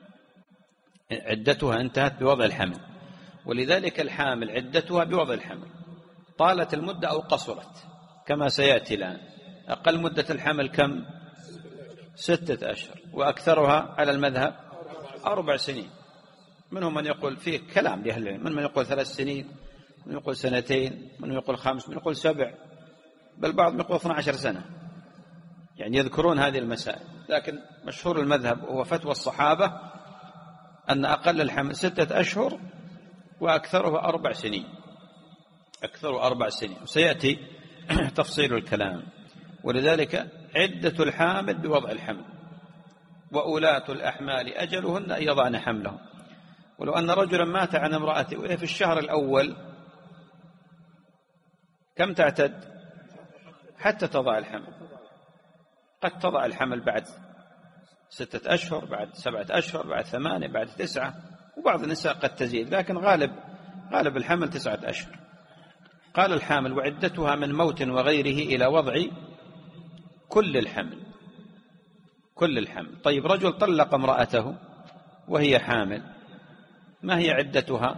عدتها انتهت بوضع الحمل. ولذلك الحامل عدتها بوضع الحمل، طالت المدة أو قصرت كما سيأتي الآن. أقل مدة الحمل كم؟ 6 أشهر، وأكثرها على المذهب 4 سنين. منهم من يقول فيه كلام لأهل العلم، من يقول 3 سنين، من يقول 2 من يقول 5 من يقول 7، بل بعض يقول 12 سنة، يعني يذكرون هذه المسائل. لكن مشهور المذهب هو فتوى الصحابة أن أقل الحمل 6 أشهر وأكثره 4 سنين، أكثر 4 سنين، وسيأتي تفصيل الكلام. ولذلك عدة الحامل بوضع الحمل، وأولاة الأحمال أجلهن أن يضعن حملهم. ولو أن رجلا مات عن امرأته وهي في الشهر الأول كم تعتد؟ حتى تضع الحمل. قد تضع الحمل بعد 6 أشهر، بعد 7 أشهر، بعد 8، بعد 9، وبعض النساء قد تزيد، لكن غالب الحمل 9 أشهر. قال: الحامل وعدتها من موت وغيره إلى وضع كل الحمل. طيب، رجل طلق امرأته وهي حامل، ما هي عدتها؟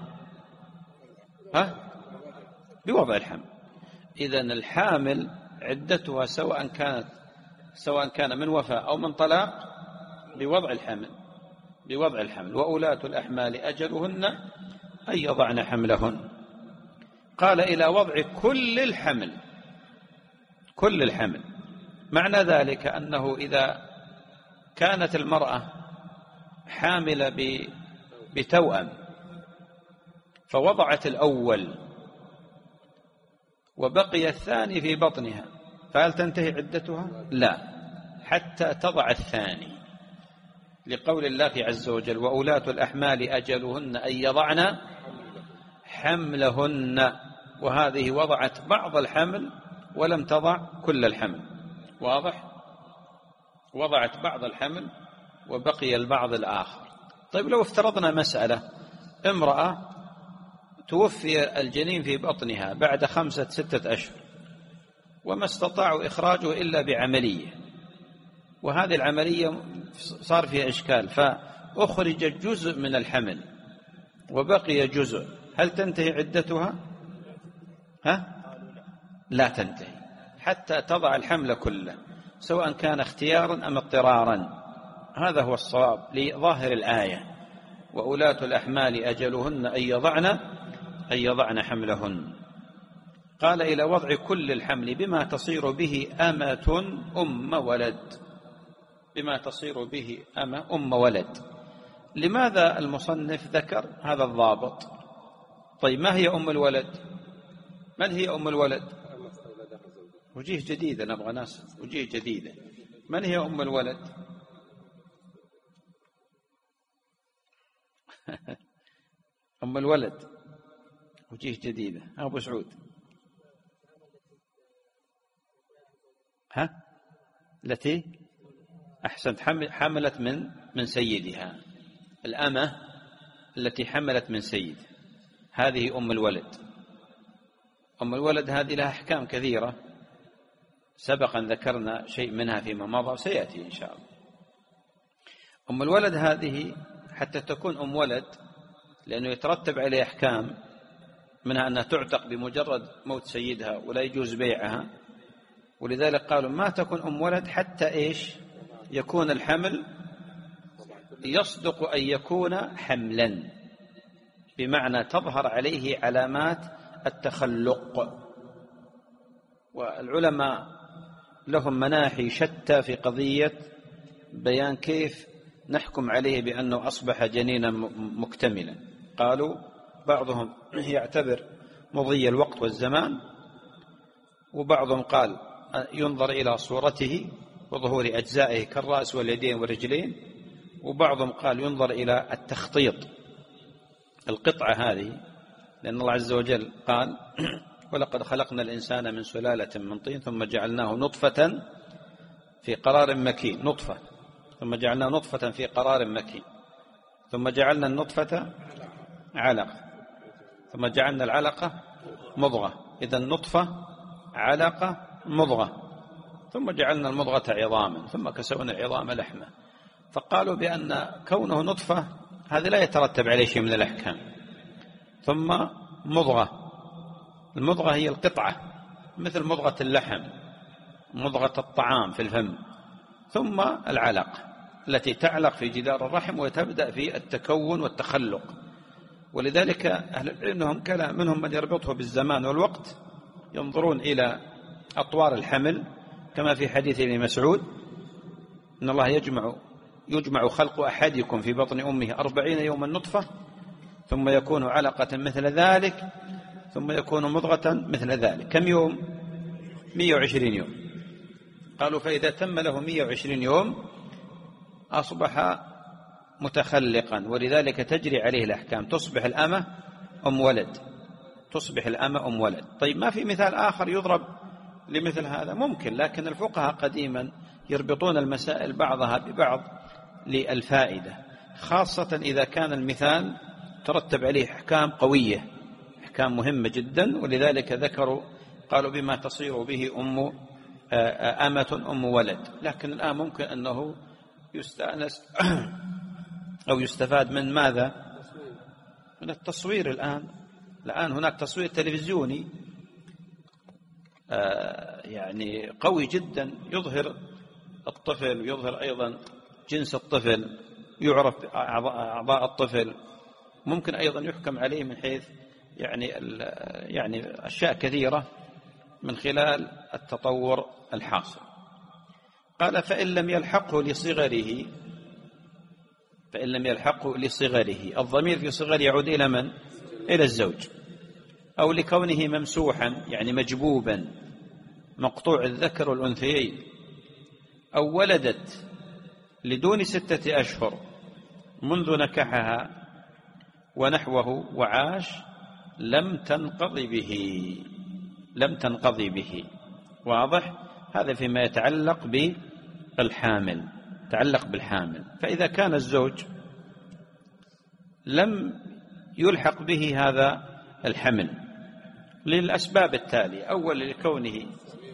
بوضع الحمل. إذن الحامل عدتها سواء كان من وفاة أو من طلاق بوضع الحمل. وأولاة الأحمال أجلهن أن يضعن حملهن. قال: إلى وضع كل الحمل، معنى ذلك أنه إذا كانت المرأة حاملة بتوأم فوضعت الأول وبقي الثاني في بطنها، فهل تنتهي عدتها؟ لا، حتى تضع الثاني، لقول الله عز وجل: وأولاة الأحمال أجلهن أن يضعن حملهن. وهذه وضعت بعض الحمل ولم تضع كل الحمل، واضح؟ وضعت بعض الحمل وبقي البعض الآخر. طيب لو افترضنا مسألة، امرأة توفي الجنين في بطنها بعد 5-6 أشهر وما استطاعوا إخراجه إلا بعملية، وهذه العملية صار فيها إشكال فأخرج جزء من الحمل وبقي جزء، هل تنتهي عدتها؟ لا تنتهي حتى تضع الحمل كله، سواء كان اختيارا أم اضطرارا. هذا هو الصواب لظاهر الآية: وأولاة الأحمال أجلهن أن يضعن حملهن. قال: إلى وضع كل الحمل بما تصير به أمة أم ولد. بما تصير به أم ولد. لماذا المصنف ذكر هذا الضابط؟ طيب ما هي أم الولد؟ من هي أم الولد؟ وجيه جديدة، نبغى ناس وجيه جديدة. من هي أم الولد؟ أم الولد وجيه جديدة. أبو سعود، التي أحسنت، حملت من سيدها، الأمة التي حملت من سيد، هذه أم الولد. أم الولد هذه لها أحكام كثيرة، سبقا ذكرنا شيء منها فيما مضى وسيأتي إن شاء الله. أم الولد هذه حتى تكون أم ولد، لأنه يترتب عليه أحكام، منها أنها تعتق بمجرد موت سيدها ولا يجوز بيعها، ولذلك قالوا ما تكون أم ولد حتى إيش؟ يكون الحمل يصدق أن يكون حملا، بمعنى تظهر عليه علامات التخلق. والعلماء لهم مناحي شتى في قضية بيان كيف نحكم عليه بأنه أصبح جنينا مكتملا. قالوا بعضهم يعتبر مضي الوقت والزمان، وبعضهم قال ينظر إلى صورته وظهور أجزائه كالرأس واليدين والرجلين، وبعضهم قال ينظر إلى التخطيط، القطعة هذه، لأن الله عز وجل قال: ولقد خلقنا الإنسان من سلالة من طين ثم جعلناه نطفة في قرار مكين، نطفة، ثم جعلناه نطفة في قرار مكين، ثم جعلنا النطفة علقة، ثم جعلنا العلقة مضغة، إذا النطفة علقة مضغة، ثم جعلنا المضغة عظاما، ثم كسونا العظام لحمة. فقالوا بأن كونه نطفة هذا لا يترتب عليه شيء من الأحكام. ثم مضغة، المضغة هي القطعة مثل مضغة اللحم، مضغة الطعام في الفم. ثم العلقة التي تعلق في جدار الرحم وتبدأ في التكون والتخلق. ولذلك أهل العلم منهم من يربطه بالزمان والوقت، ينظرون إلى أطوار الحمل كما في حديث ابن مسعود: إن الله يجمع خلق أحدكم في بطن أمه 40 يوما نطفة، ثم يكون علقة مثل ذلك، ثم يكون مضغة مثل ذلك. كم يوم؟ 120 يوم. قالوا فإذا تم له 120 يوم أصبح متخلقا، ولذلك تجري عليه الأحكام، تصبح الأمة أم ولد، تصبح الأمة أم ولد. طيب ما في مثال آخر يضرب لمثل هذا؟ ممكن، لكن الفقهاء قديما يربطون المسائل بعضها ببعض للفائدة، خاصة إذا كان المثال ترتب عليه أحكام قوية، أحكام مهمة جدا. ولذلك ذكروا قالوا بما تصير به أمة أم ولد. لكن الآن ممكن أنه يستأنس أو يستفاد من ماذا؟ من التصوير. الآن هناك تصوير تلفزيوني يعني قوي جدا، يظهر الطفل ويظهر أيضا جنس الطفل، يعرف أعضاء الطفل، ممكن أيضا يحكم عليه من حيث يعني أشياء كثيرة من خلال التطور الحاصل. قال فإن لم يلحقه لصغره الضمير في صغر يعود إلى من؟ إلى الزوج، أو لكونه ممسوحا يعني مجبوبا مقطوع الذكر والأنثيين، أو ولدت لدون 6 أشهر منذ نكحها ونحوه وعاش لم تنقضي به. واضح؟ هذا فيما يتعلق بالحامل، فإذا كان الزوج لم يلحق به هذا الحمل للأسباب التالية: أولا لكونه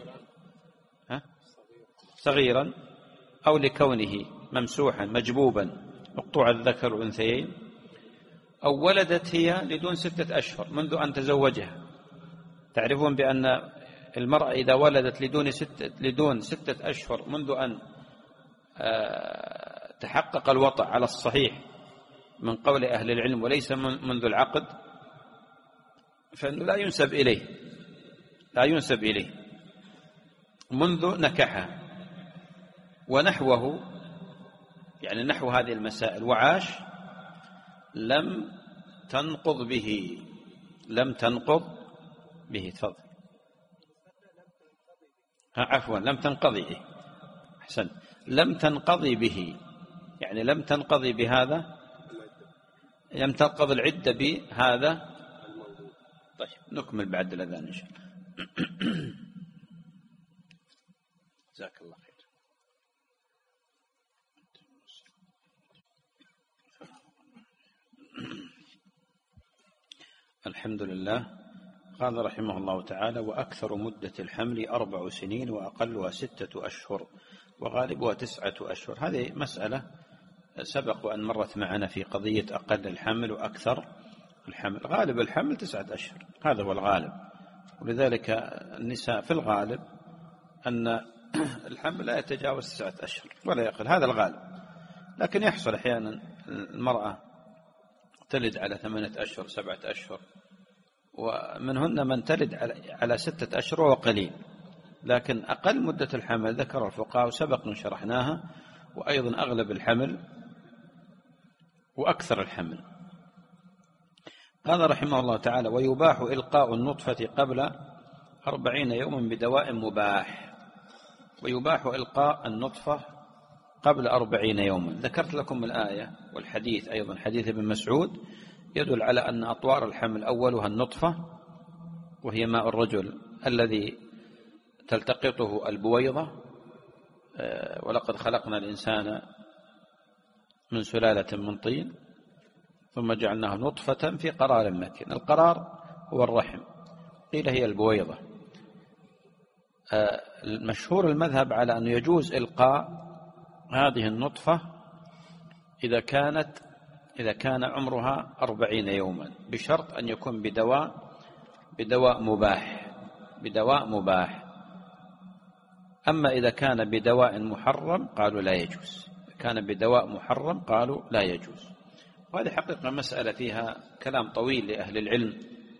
صغيرا، أو لكونه ممسوحا مجبوبا مقطوع الذكر والأنثيين، أو ولدت هي لدون 6 أشهر منذ أن تزوجها. تعرفون بأن المرأة إذا ولدت لدون 6 أشهر منذ أن تحقق الوطأ على الصحيح من قول أهل العلم وليس منذ العقد، فإنه لا ينسب إليه منذ نكحها ونحوه، يعني نحو هذه المسائل، وعاش لم تنقض به. تفضل. عفوا، لم تنقضي. أحسن، لم تنقضي به، يعني لم تنقضي بهذا، لم تنقض العدة بهذا. طيب نكمل بعد الأذان إن شاء الله. جزاك الله خير. الحمد لله. قال رحمه الله تعالى: وأكثر مدة الحمل 4 سنين وأقلها 6 أشهر وغالبها 9 أشهر. هذه مسألة سبق وأن مرت معنا في قضية أقل الحمل وأكثر الحمل. غالب الحمل 9 أشهر، هذا هو الغالب، ولذلك النساء في الغالب أن الحمل لا يتجاوز 9 أشهر ولا يقل، هذا الغالب. لكن يحصل أحيانا المرأة تلد على 8 أشهر 7 أشهر، ومنهن من تلد على 6 أشهر وقليل. لكن أقل مدة الحمل ذكر الفقهاء وسبق شرحناها، وأيضا أغلب الحمل وأكثر الحمل. قال رحمه الله تعالى: ويباح إلقاء النطفة قبل 40 يوما بدواء مباح. ويباح إلقاء النطفة قبل 40 يوما. ذكرت لكم الآية والحديث أيضا، حديث ابن مسعود يدل على أن أطوار الحمل أولها النطفة، وهي ماء الرجل الذي تلتقطه البويضة. ولقد خلقنا الإنسان من سلالة من طين ثم جعلناه نطفة في قرار مكين. القرار هو الرحم، قيل هي البويضة. المشهور المذهب على أنه يجوز إلقاء هذه النطفة إذا كان عمرها 40 يوما، بشرط أن يكون بدواء مباح. أما إذا كان بدواء محرم قالوا لا يجوز. كان بدواء محرم قالوا لا يجوز. وهذه حقيقة مسألة فيها كلام طويل لأهل العلم،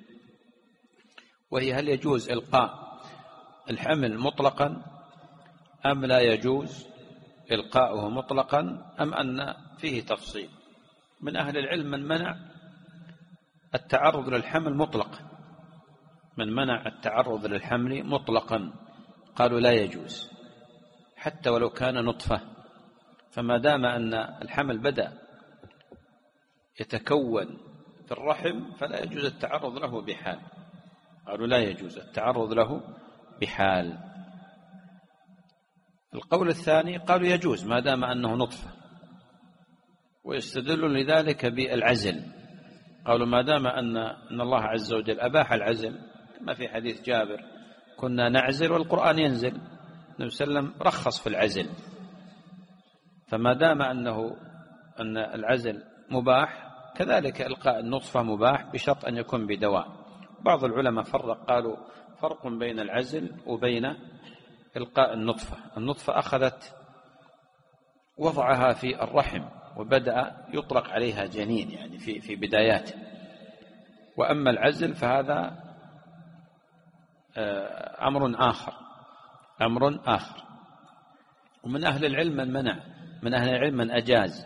وهي هل يجوز إلقاء الحمل مطلقا أم لا يجوز إلقاؤه مطلقا، أم أن فيه تفصيل. من أهل العلم من منع التعرض للحمل مطلقا، قالوا لا يجوز حتى ولو كان نطفة. فما دام أن الحمل بدأ يتكون في الرحم فلا يجوز التعرض له بحال. قالوا لا يجوز التعرض له بحال. القول الثاني قالوا يجوز ما دام أنه نطفة، ويستدلون لذلك بالعزل. قالوا ما دام أن الله عز وجل أباح العزل، كما في حديث جابر: كنا نعزل والقرآن ينزل. النبي صلى الله عليه وسلم رخص في العزل. فما دام أن العزل مباح، كذلك إلقاء النطفة مباح بشرط أن يكون بدواء. بعض العلماء قالوا فرق بين العزل وبين إلقاء النطفة. النطفة أخذت وضعها في الرحم وبدأ يطلق عليها جنين، يعني في بداياته. وأما العزل فهذا أمر آخر. ومن أهل العلم من منع، من أهل العلم من أجاز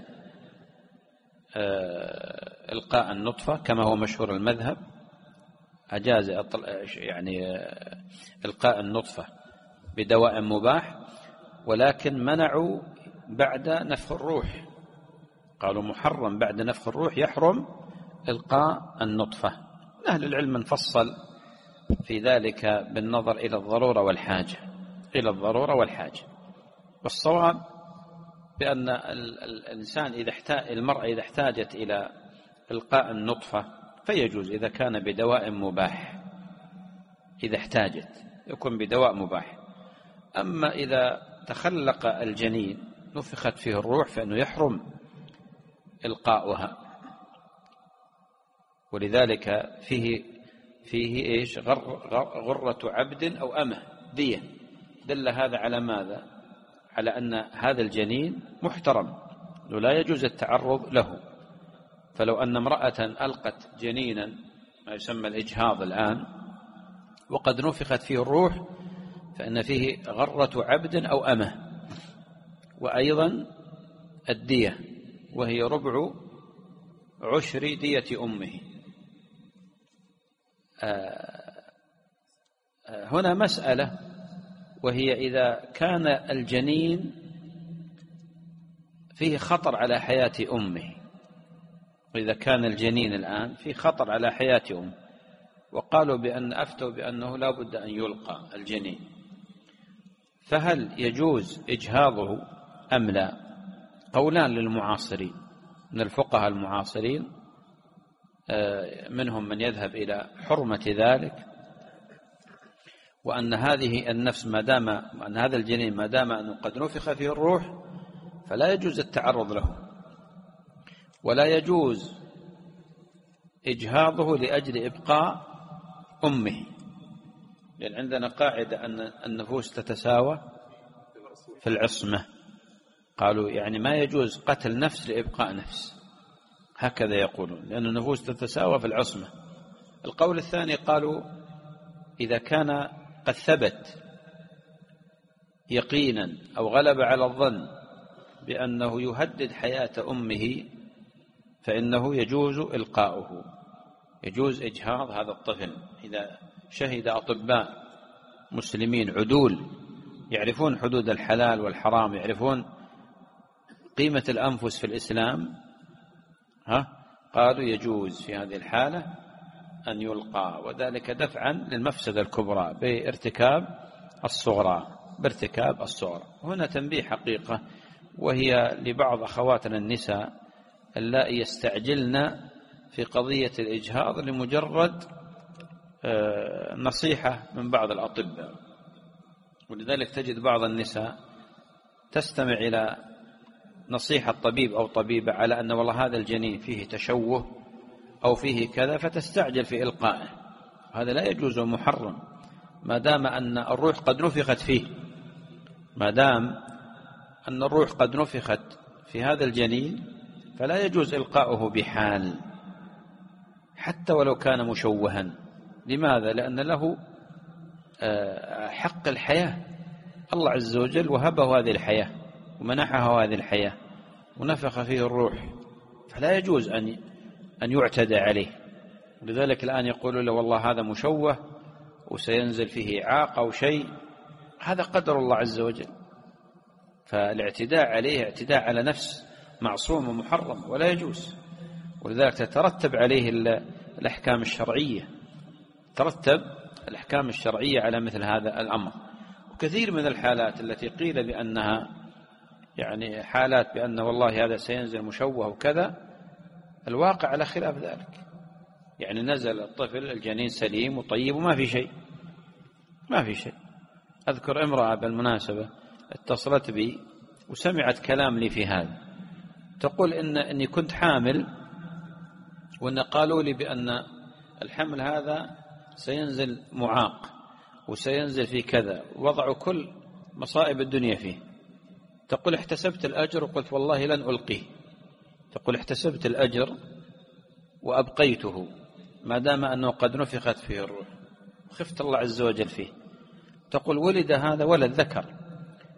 إلقاء النطفة كما هو مشهور المذهب، أجاز يعني إلقاء النطفة بدواء مباح، ولكن منعوا بعد نفخ الروح، قالوا محرم بعد نفخ الروح، يحرم إلقاء النطفة. أهل العلم من فصل في ذلك بالنظر إلى الضرورة والحاجة، إلى الضرورة والحاجة. والصواب بأن الإنسان المرأة إذا احتاجت إلى إلقاء النطفة فيجوز إذا كان بدواء مباح، إذا احتاجت يكون بدواء مباح. أما إذا تخلق الجنين نفخت فيه الروح فإنه يحرم إلقاؤها. ولذلك فيه إيش؟ غرة عبد أو أمة دية. دل هذا على ماذا؟ على أن هذا الجنين محترم ولا يجوز التعرض له. فلو أن امرأة ألقت جنينا ما يسمى الإجهاض الآن وقد نفخت فيه الروح فإن فيه غرة عبد أو أمة، وأيضا الدية وهي ربع عشر دية أمه. هنا مسألة، وهي إذا كان الجنين فيه خطر على حياة أمه، وإذا كان الجنين الآن فيه خطر على حياة أمه، وقالوا أفتوا بأنه لا بد أن يلقى الجنين، فهل يجوز إجهاضه أم لا؟ قولان للمعاصرين من الفقهاء المعاصرين، منهم من يذهب إلى حرمة ذلك، وأن هذه النفس أن هذا الجنين ما دام أنه قد نفخ فيه الروح فلا يجوز التعرض له، ولا يجوز إجهاضه لأجل إبقاء أمه، لأن عندنا قاعدة أن النفوس تتساوى في العصمة. قالوا يعني ما يجوز قتل نفس لإبقاء نفس، هكذا يقولون، لأن النفوس تتساوى في العصمة. القول الثاني قالوا إذا كان قد ثبت يقينا أو غلب على الظن بأنه يهدد حياة أمه فإنه يجوز إلقاؤه، يجوز إجهاض هذا الطفل إذا شهد أطباء مسلمين عدول يعرفون حدود الحلال والحرام، يعرفون قيمة الأنفس في الإسلام، قالوا يجوز في هذه الحالة أن يلقى، وذلك دفعا للمفسدة الكبرى بارتكاب الصغرى. هنا تنبيه حقيقة، وهي لبعض أخواتنا النساء اللائي يستعجلن في قضية الإجهاض لمجرد نصيحة من بعض الأطباء. ولذلك تجد بعض النساء تستمع إلى نصيحة طبيب أو طبيبة على أن والله هذا الجنين فيه تشوه أو فيه كذا، فتستعجل في إلقائه. هذا لا يجوز ومحرم ما دام أن الروح قد نفخت فيه، ما دام أن الروح قد نفخت في هذا الجنين فلا يجوز إلقاؤه بحال، حتى ولو كان مشوها. لماذا؟ لأن له حق الحياة، الله عز وجل وهبه هذه الحياة ومنحه هذه الحياة ونفخ فيه الروح، فلا يجوز أن يعتدى عليه. لذلك الآن يقولوا له والله هذا مشوه وسينزل فيه إعاقة أو شيء، هذا قدر الله عز وجل، فالاعتداء عليه اعتداء على نفس معصوم ومحرم ولا يجوز. ولذلك تترتب عليه الأحكام الشرعية، ترتب الأحكام الشرعية على مثل هذا الأمر. وكثير من الحالات التي قيل بأنها يعني حالات بأن والله هذا سينزل مشوه وكذا، الواقع على خلاف ذلك. يعني نزل الطفل الجنين سليم وطيب وما في شيء، ما في شيء. أذكر امرأة بالمناسبة اتصلت بي وسمعت كلام لي في هذا، تقول إني كنت حامل، وإن قالوا لي بأن الحمل هذا سينزل معاق وسينزل في كذا، وضعوا كل مصائب الدنيا فيه. تقول احتسبت الأجر وقلت والله لن ألقيه. تقول احتسبت الأجر وأبقيته ما دام أنه قد نفخت فيه الروح، خفت الله عز وجل فيه. تقول ولد هذا ولد ذكر،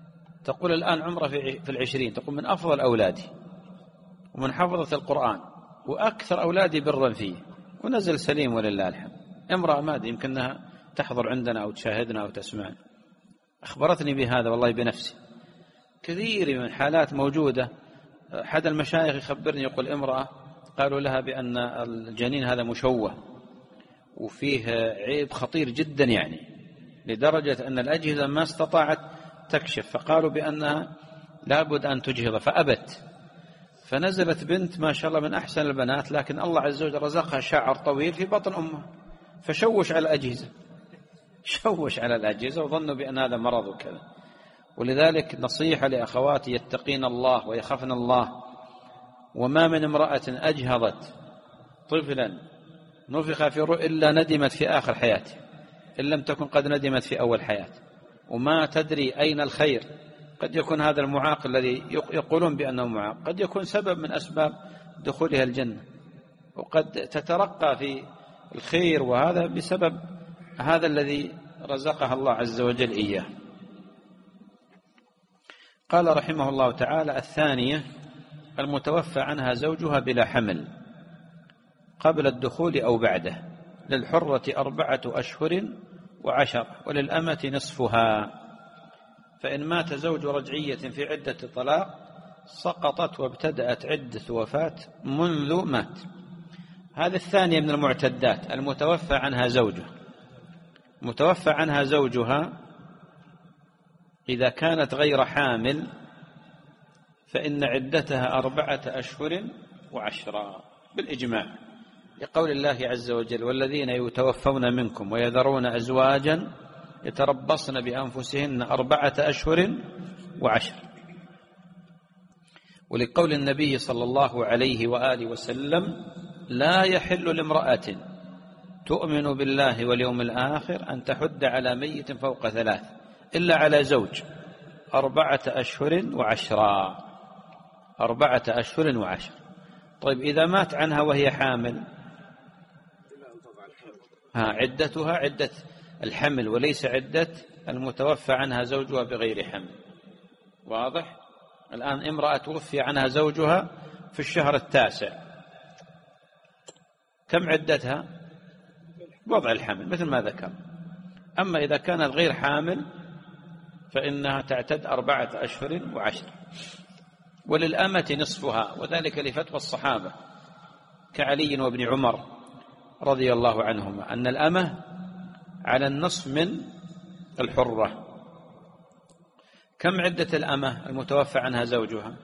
تقول الآن عمره في 20، تقول من أفضل أولادي ومن حفظة القرآن وأكثر أولادي برا فيه ونزل سليم ولله الحمد. امرأة مادة يمكنها تحضر عندنا أو تشاهدنا أو تسمعنا، أخبرتني بهذا والله بنفسي. كثير من حالات موجودة. أحد المشايخ يخبرني يقول امرأة قالوا لها بأن الجنين هذا مشوه وفيه عيب خطير جدا، يعني لدرجة أن الأجهزة ما استطاعت تكشف، فقالوا بأنها لابد أن تجهض فأبت. فنزلت بنت ما شاء الله من أحسن البنات، لكن الله عز وجل رزقها شعر طويل في بطن أمها، فشوش على الأجهزة، شوش على الأجهزة وظنوا بأن هذا مرض وكذا. ولذلك نصيحة لأخواتي يتقين الله ويخافن الله. وما من امرأة أجهضت طفلا نفخ في الروح إلا ندمت في آخر حياته، إن لم تكن قد ندمت في أول حياته، وما تدري أين الخير. قد يكون هذا المعاق الذي يقولون بأنه معاق قد يكون سبب من أسباب دخولها الجنة، وقد تترقى في الخير، وهذا بسبب هذا الذي رزقها الله عز وجل إياه. قال رحمه الله تعالى: الثانية المتوفى عنها زوجها بلا حمل قبل الدخول أو بعده، للحرة 4 أشهر و10 وللأمة نصفها، فإن مات زوج رجعية في عدة طلاق سقطت وابتدأت عدة وفاة منذ مات. هذه الثانية من المعتدات المتوفى عنها زوجها. متوفى عنها زوجها إذا كانت غير حامل فإن عدتها 4 أشهر و10 بالإجماع، لقول الله عز وجل: والذين يتوفون منكم ويذرون أزواجا يتربصن بأنفسهن 4 أشهر و10، ولقول النبي صلى الله عليه وآله وسلم: لا يحل لامرأة تؤمن بالله واليوم الآخر أن تحد على ميت فوق 3 إلا على زوج 4 أشهر و10. 4 أشهر و10. طيب إذا مات عنها وهي حامل عدتها عدة الحمل وليس عدة المتوفى عنها زوجها بغير حمل. واضح؟ الآن امرأة توفي عنها زوجها في الشهر 9، كم عدتها؟ وضع الحمل مثل ما ذكر. أما إذا كانت غير حامل فإنها تعتد 4 أشهر و10. وللأمة نصفها، وذلك لفتوى الصحابة كعلي وابن عمر رضي الله عنهما أن الأمة على النصف من الحرة. كم عدة الأمة المتوفى عنها زوجها؟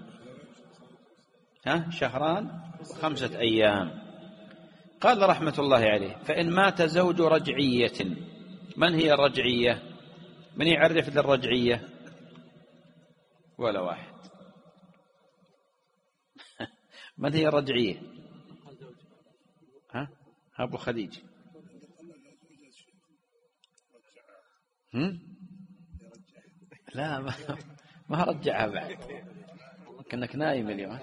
2 شهران و5 أيام. قال رحمة الله عليه: فإن مات زوج رجعية. من هي الرجعية؟ من يعرف للرجعية؟ ولا واحد. من هي الرجعية؟ أبو خديجة. لا ما رجعها بعد، كأنك نايم اليوم.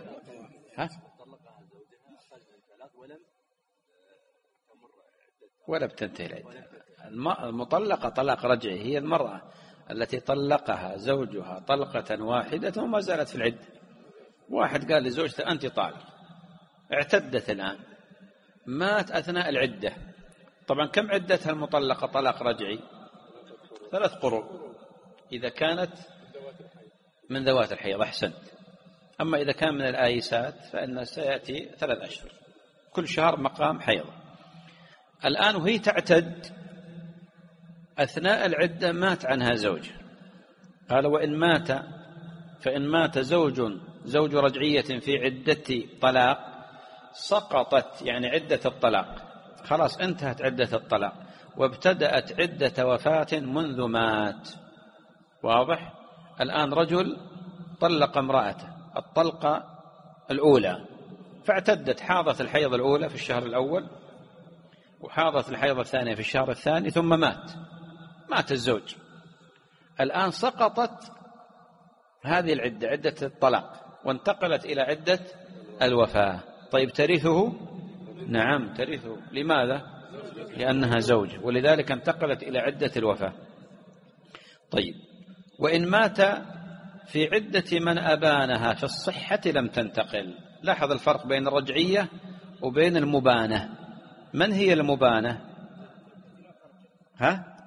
ولا بتنتهي العدة. المطلقة طلاق رجعي هي المرأة التي طلقها زوجها طلقة واحدة وما زالت في العدة. واحد قال لزوجته: أنت طالق، اعتدت الآن، مات أثناء العدة. طبعا كم عدتها المطلقة طلاق رجعي؟ 3 قروء إذا كانت من ذوات الحيض. أحسنت. أما إذا كان من الآيسات فإن سيأتي 3 أشهر، كل شهر مقام حيض. الآن وهي تعتد أثناء العدة مات عنها زوج. قال: فإن مات زوج رجعية في عدة طلاق سقطت، يعني عدة الطلاق خلاص انتهت عدة الطلاق، وابتدأت عدة وفاة منذ مات. واضح؟ الآن رجل طلق امرأته الطلقة الأولى فاعتدت، حاضت الحيض الأولى في الشهر الأول وحاضت الحيض الثانية في الشهر الثاني، ثم مات الزوج. الآن سقطت هذه العدة، عدة الطلاق، وانتقلت إلى عدة الوفاة. طيب ترثه؟ نعم ترثه. لماذا؟ لأنها زوج، ولذلك انتقلت إلى عدة الوفاة. طيب وإن مات في عدة من أبانها في الصحة لم تنتقل. لاحظ الفرق بين الرجعية وبين المبانة. من هي المبانة؟ ها؟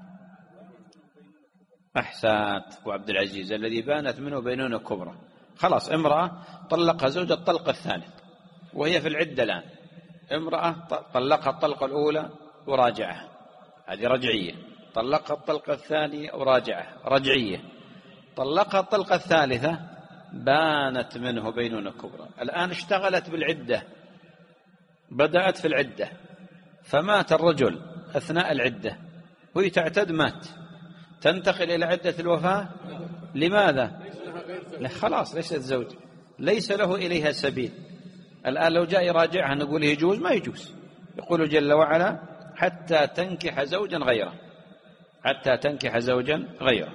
أحسنت أبو عبد العزيز، الذي بانت منه بينونة كبرى. خلاص امرأة طلقها زوجها الطلقة الثالث وهي في العدة الآن، امرأة طلقها الطلقة الأولى وراجعها، هذه رجعية. طلقها الطلقة الثانية وراجعها، رجعية. طلقها الطلقة الثالثة بانت منه بينونة كبرى، الآن اشتغلت بالعدة، بدأت في العدة، فمات الرجل أثناء العدة وهي تعتد، مات، تنتقل إلى عدة الوفاة. لماذا؟ خلاص ليست زوج، ليس له إليها سبيل. الآن لو جاء يراجعها نقول يجوز؟ ما يجوز. يقول جل وعلا حتى تنكح زوجا غيره، حتى تنكح زوجا غيره.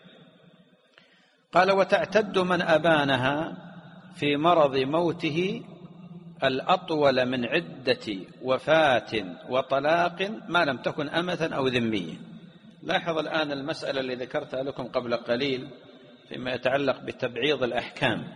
قال وتعتد من أبانها في مرض موته الأطول من عدة وفاة وطلاق ما لم تكن أمة أو ذمية. لاحظ الآن المسألة اللي ذكرتها لكم قبل قليل فيما يتعلق بتبعيض الأحكام.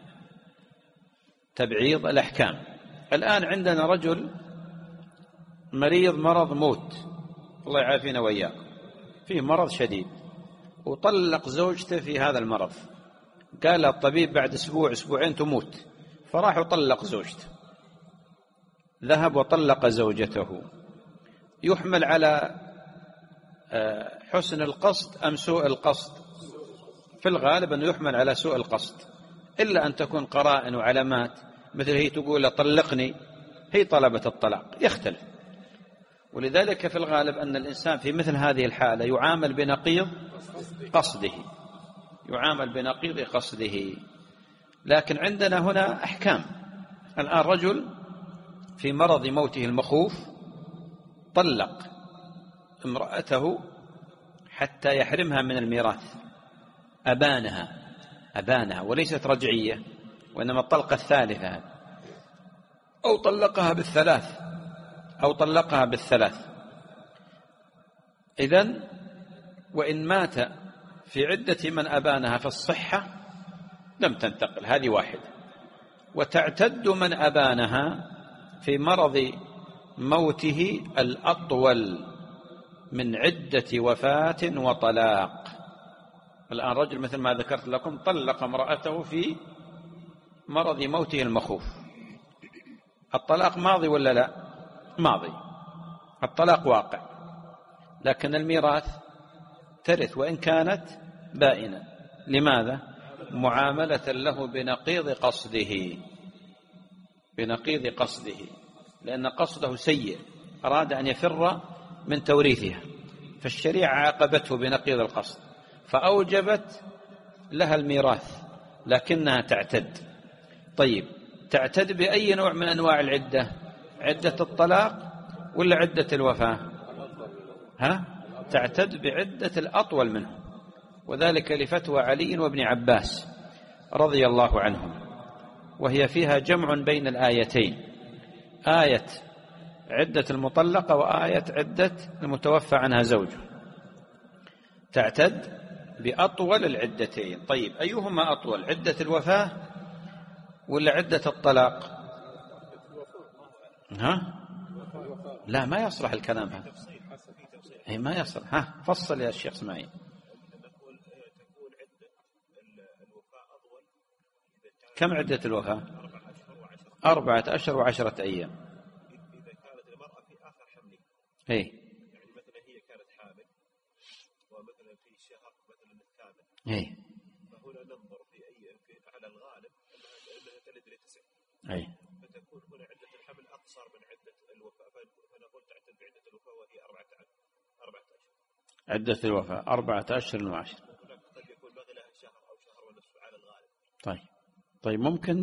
تبعيض الأحكام. الآن عندنا رجل مريض مرض موت، الله يعافينا وإياكم، فيه مرض شديد وطلق زوجته في هذا المرض. قال الطبيب بعد أسبوع أسبوعين تموت، فراح وطلق زوجته، ذهب وطلق زوجته. يحمل على حسن القصد أم سوء القصد؟ في الغالب أنه يحمل على سوء القصد، إلا أن تكون قرائن وعلامات، مثل هي تقول طلقني، هي طلبت الطلاق، يختلف. ولذلك في الغالب أن الإنسان في مثل هذه الحالة يعامل بنقيض قصده، يعامل بنقيض قصده. لكن عندنا هنا أحكام. الآن رجل في مرض موته المخوف طلق امرأته حتى يحرمها من الميراث، أبانها وليست رجعية، وإنما الطلقة الثالثة، أو طلقها بالثلاث. إذن وإن مات في عدة من أبانها في الصحة لم تنتقل، هذه واحدة. وتعتد من أبانها في مرض موته الأطول من عدة وفاة وطلاق. الآن رجل مثل ما ذكرت لكم طلق امرأته في مرض موته المخوف، الطلاق ماضي ولا لا؟ ماضي، الطلاق واقع، لكن الميراث ترث وإن كانت بائنة. لماذا؟ معاملة له بنقيض قصده، لأن قصده سيء، أراد أن يفر من توريثها، فالشريعة عاقبته بنقيض القصد فأوجبت لها الميراث، لكنها تعتد. طيب تعتد بأي نوع من أنواع العدة؟ عدة الطلاق ولا عدة الوفاة؟ تعتد بعدة الأطول منه، وذلك لفتوى علي وابن عباس رضي الله عنهم، وهي فيها جمع بين الآيتين، آية عدة المطلقة وآية عدة المتوفى عنها زوجه. تعتد بأطول العدتين. طيب أيهما أطول، عدة الوفاة ولا عدة الطلاق؟ لا ما يصلح الكلام هذا، ما يصلح. فصل يا الشيخ اسماعيل. كم عدة الوفاة؟ 4 أشهر و10 أيام. إذا كانت المرأة في آخر حملها، يعني مثلا هي كانت حامل ومثلا في شهر مثلا الثامن، فهنا ننظر على الغالب أنها تلد ل9، فتكون هنا عدة الحمل أقصر من عدة الوفاة، فنقول تعتد بعدة الوفاة وهي 4 أشهر. عدة الوفاة 4 أشهر و10. قد يكون باقي لها شهر أو شهر ونصف على الغالب. طيب ممكن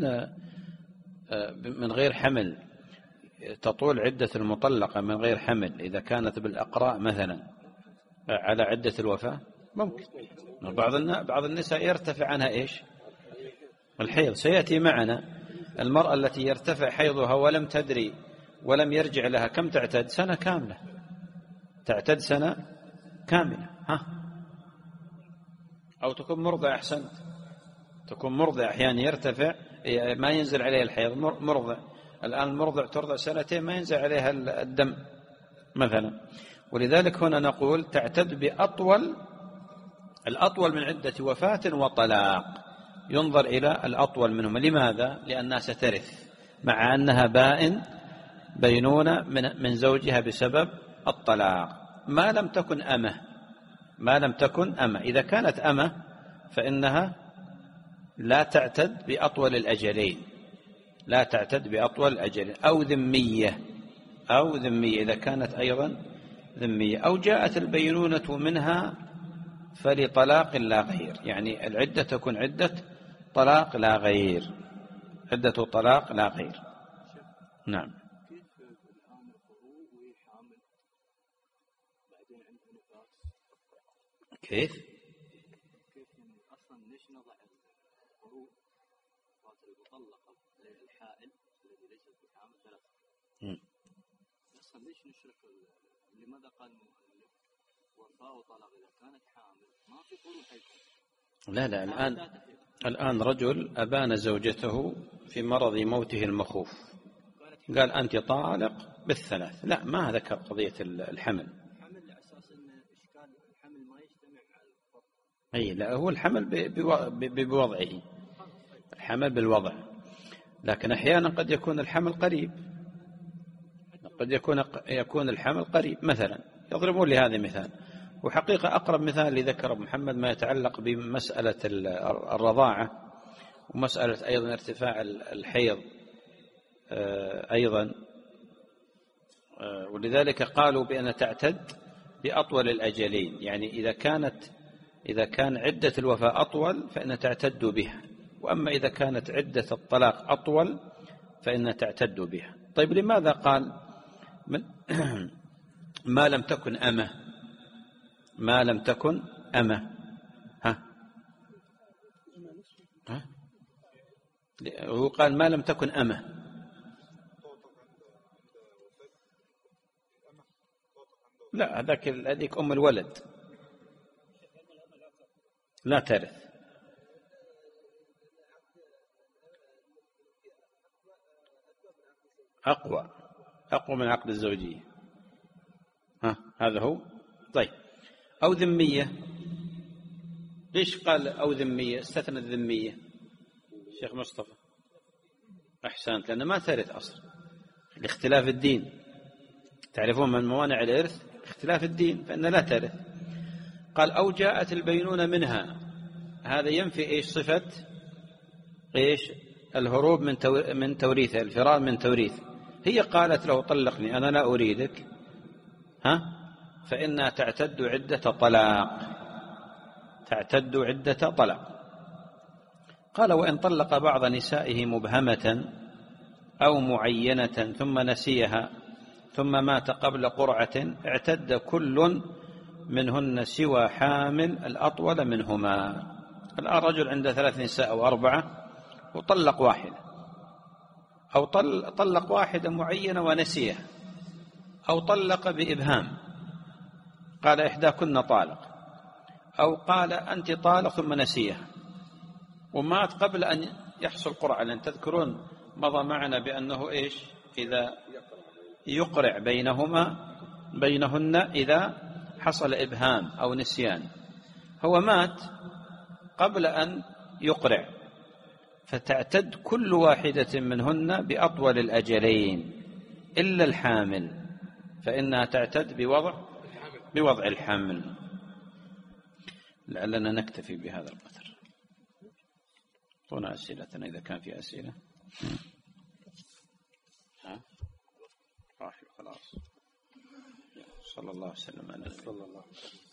من غير حمل تطول عدة المطلقة من غير حمل إذا كانت بالأقراء مثلا على عدة الوفاة؟ ممكن. بعض النساء يرتفع عنها إيش؟ الحيض. سيأتي معنا المرأة التي يرتفع حيضها ولم تدري ولم يرجع لها كم تعتد؟ سنة كاملة، تعتد سنة كاملة. أو تكون مرضى، أحسنت، تكون مرضع أحيانا يرتفع ما ينزل عليه الحيض، مرضع الآن المرضع ترضع سنتين ما ينزل عليها الدم مثلا. ولذلك هنا نقول تعتد بأطول، الأطول من عدة وفاة وطلاق، ينظر إلى الأطول منهما. لماذا؟ لأنها سترث مع أنها بائن بينونة من زوجها بسبب الطلاق، ما لم تكن أمه، ما لم تكن أمه. إذا كانت أمه فإنها لا تعتد بأطول الأجلين، لا تعتد بأطول الأجلين. أو ذمية، أو ذمية إذا كانت أيضا ذمية. أو جاءت البينونة منها فلطلاق لا غير، يعني العدة تكون عدة طلاق لا غير، عدة طلاق لا غير. نعم. كيف؟ أصلا ليش نضع الفروع المطلقة للحائل الذي ليس بحامل ثلاثة؟ أصلا ليش نشرك؟ لماذا قال المؤلف وفاء وطلاق إذا كانت حامل ما في فروع حيكون؟ لا الآن رجل أبان زوجته في مرض موته المخوف، قال أنت طالق بالثلاث، لا ما ذكر قضية الحمل. أي لا، هو الحمل بوضعه، الحمل بالوضع. لكن أحيانا قد يكون الحمل قريب، قد يكون الحمل قريب مثلا. يضربون لي هذا مثال، وحقيقة أقرب مثال اللي ذكره محمد ما يتعلق بمسألة الرضاعة ومسألة أيضا ارتفاع الحيض أيضا. ولذلك قالوا بأن تعتد بأطول الأجلين، يعني إذا كان عدة الوفاة أطول فإن تعتد بها، وأما إذا كانت عدة الطلاق أطول فإن تعتد بها. طيب لماذا قال ما لم تكن أمه؟ ما لم تكن أمه، هو قال ما لم تكن أمه. لا هذيك أم الولد لا ترث. أقوى من عقد الزوجية. هذا هو. طيب أو ذمية، ليش قال أو ذمية؟ استثنى الذمية شيخ مصطفى. أحسنت، لأن ما ترث أصلا لاختلاف الدين. تعرفون من موانع الإرث اختلاف الدين، فإن لا ترث. قال أو جاءت البينونة منها، هذا ينفي إيش؟ صفة إيش؟ الهروب من توريثه، الفرار من توريثه. هي قالت له طلقني أنا لا أريدك، فإنها تعتد عدة طلاق، تعتد عدة طلاق. قال وإن طلق بعض نسائه مبهمة أو معينة ثم نسيها ثم مات قبل قرعة اعتد كل منهن سوى حامل الأطول منهما. الآن رجل عنده 3 نساء أو 4 وطلق واحدة، أو طلق واحدة معينة ونسيها، أو طلق بإبهام قال إحداكن طالق، أو قال أنت طالق ثم نسيها ومات قبل أن يحصل قرعة. لأن تذكرون مضى معنا بأنه إيش؟ إذا يقرع بينهن إذا حصل إبهام أو نسيان. هو مات قبل أن يقرع، فتعتد كل واحدة منهن بأطول الأجلين إلا الحامل، فإنها تعتد بوضع الحمل. لعلنا نكتفي بهذا القدر. طونا أسئلتنا إذا كان في أسئلة. راح خلاص. صلى الله وسلم على نبينا.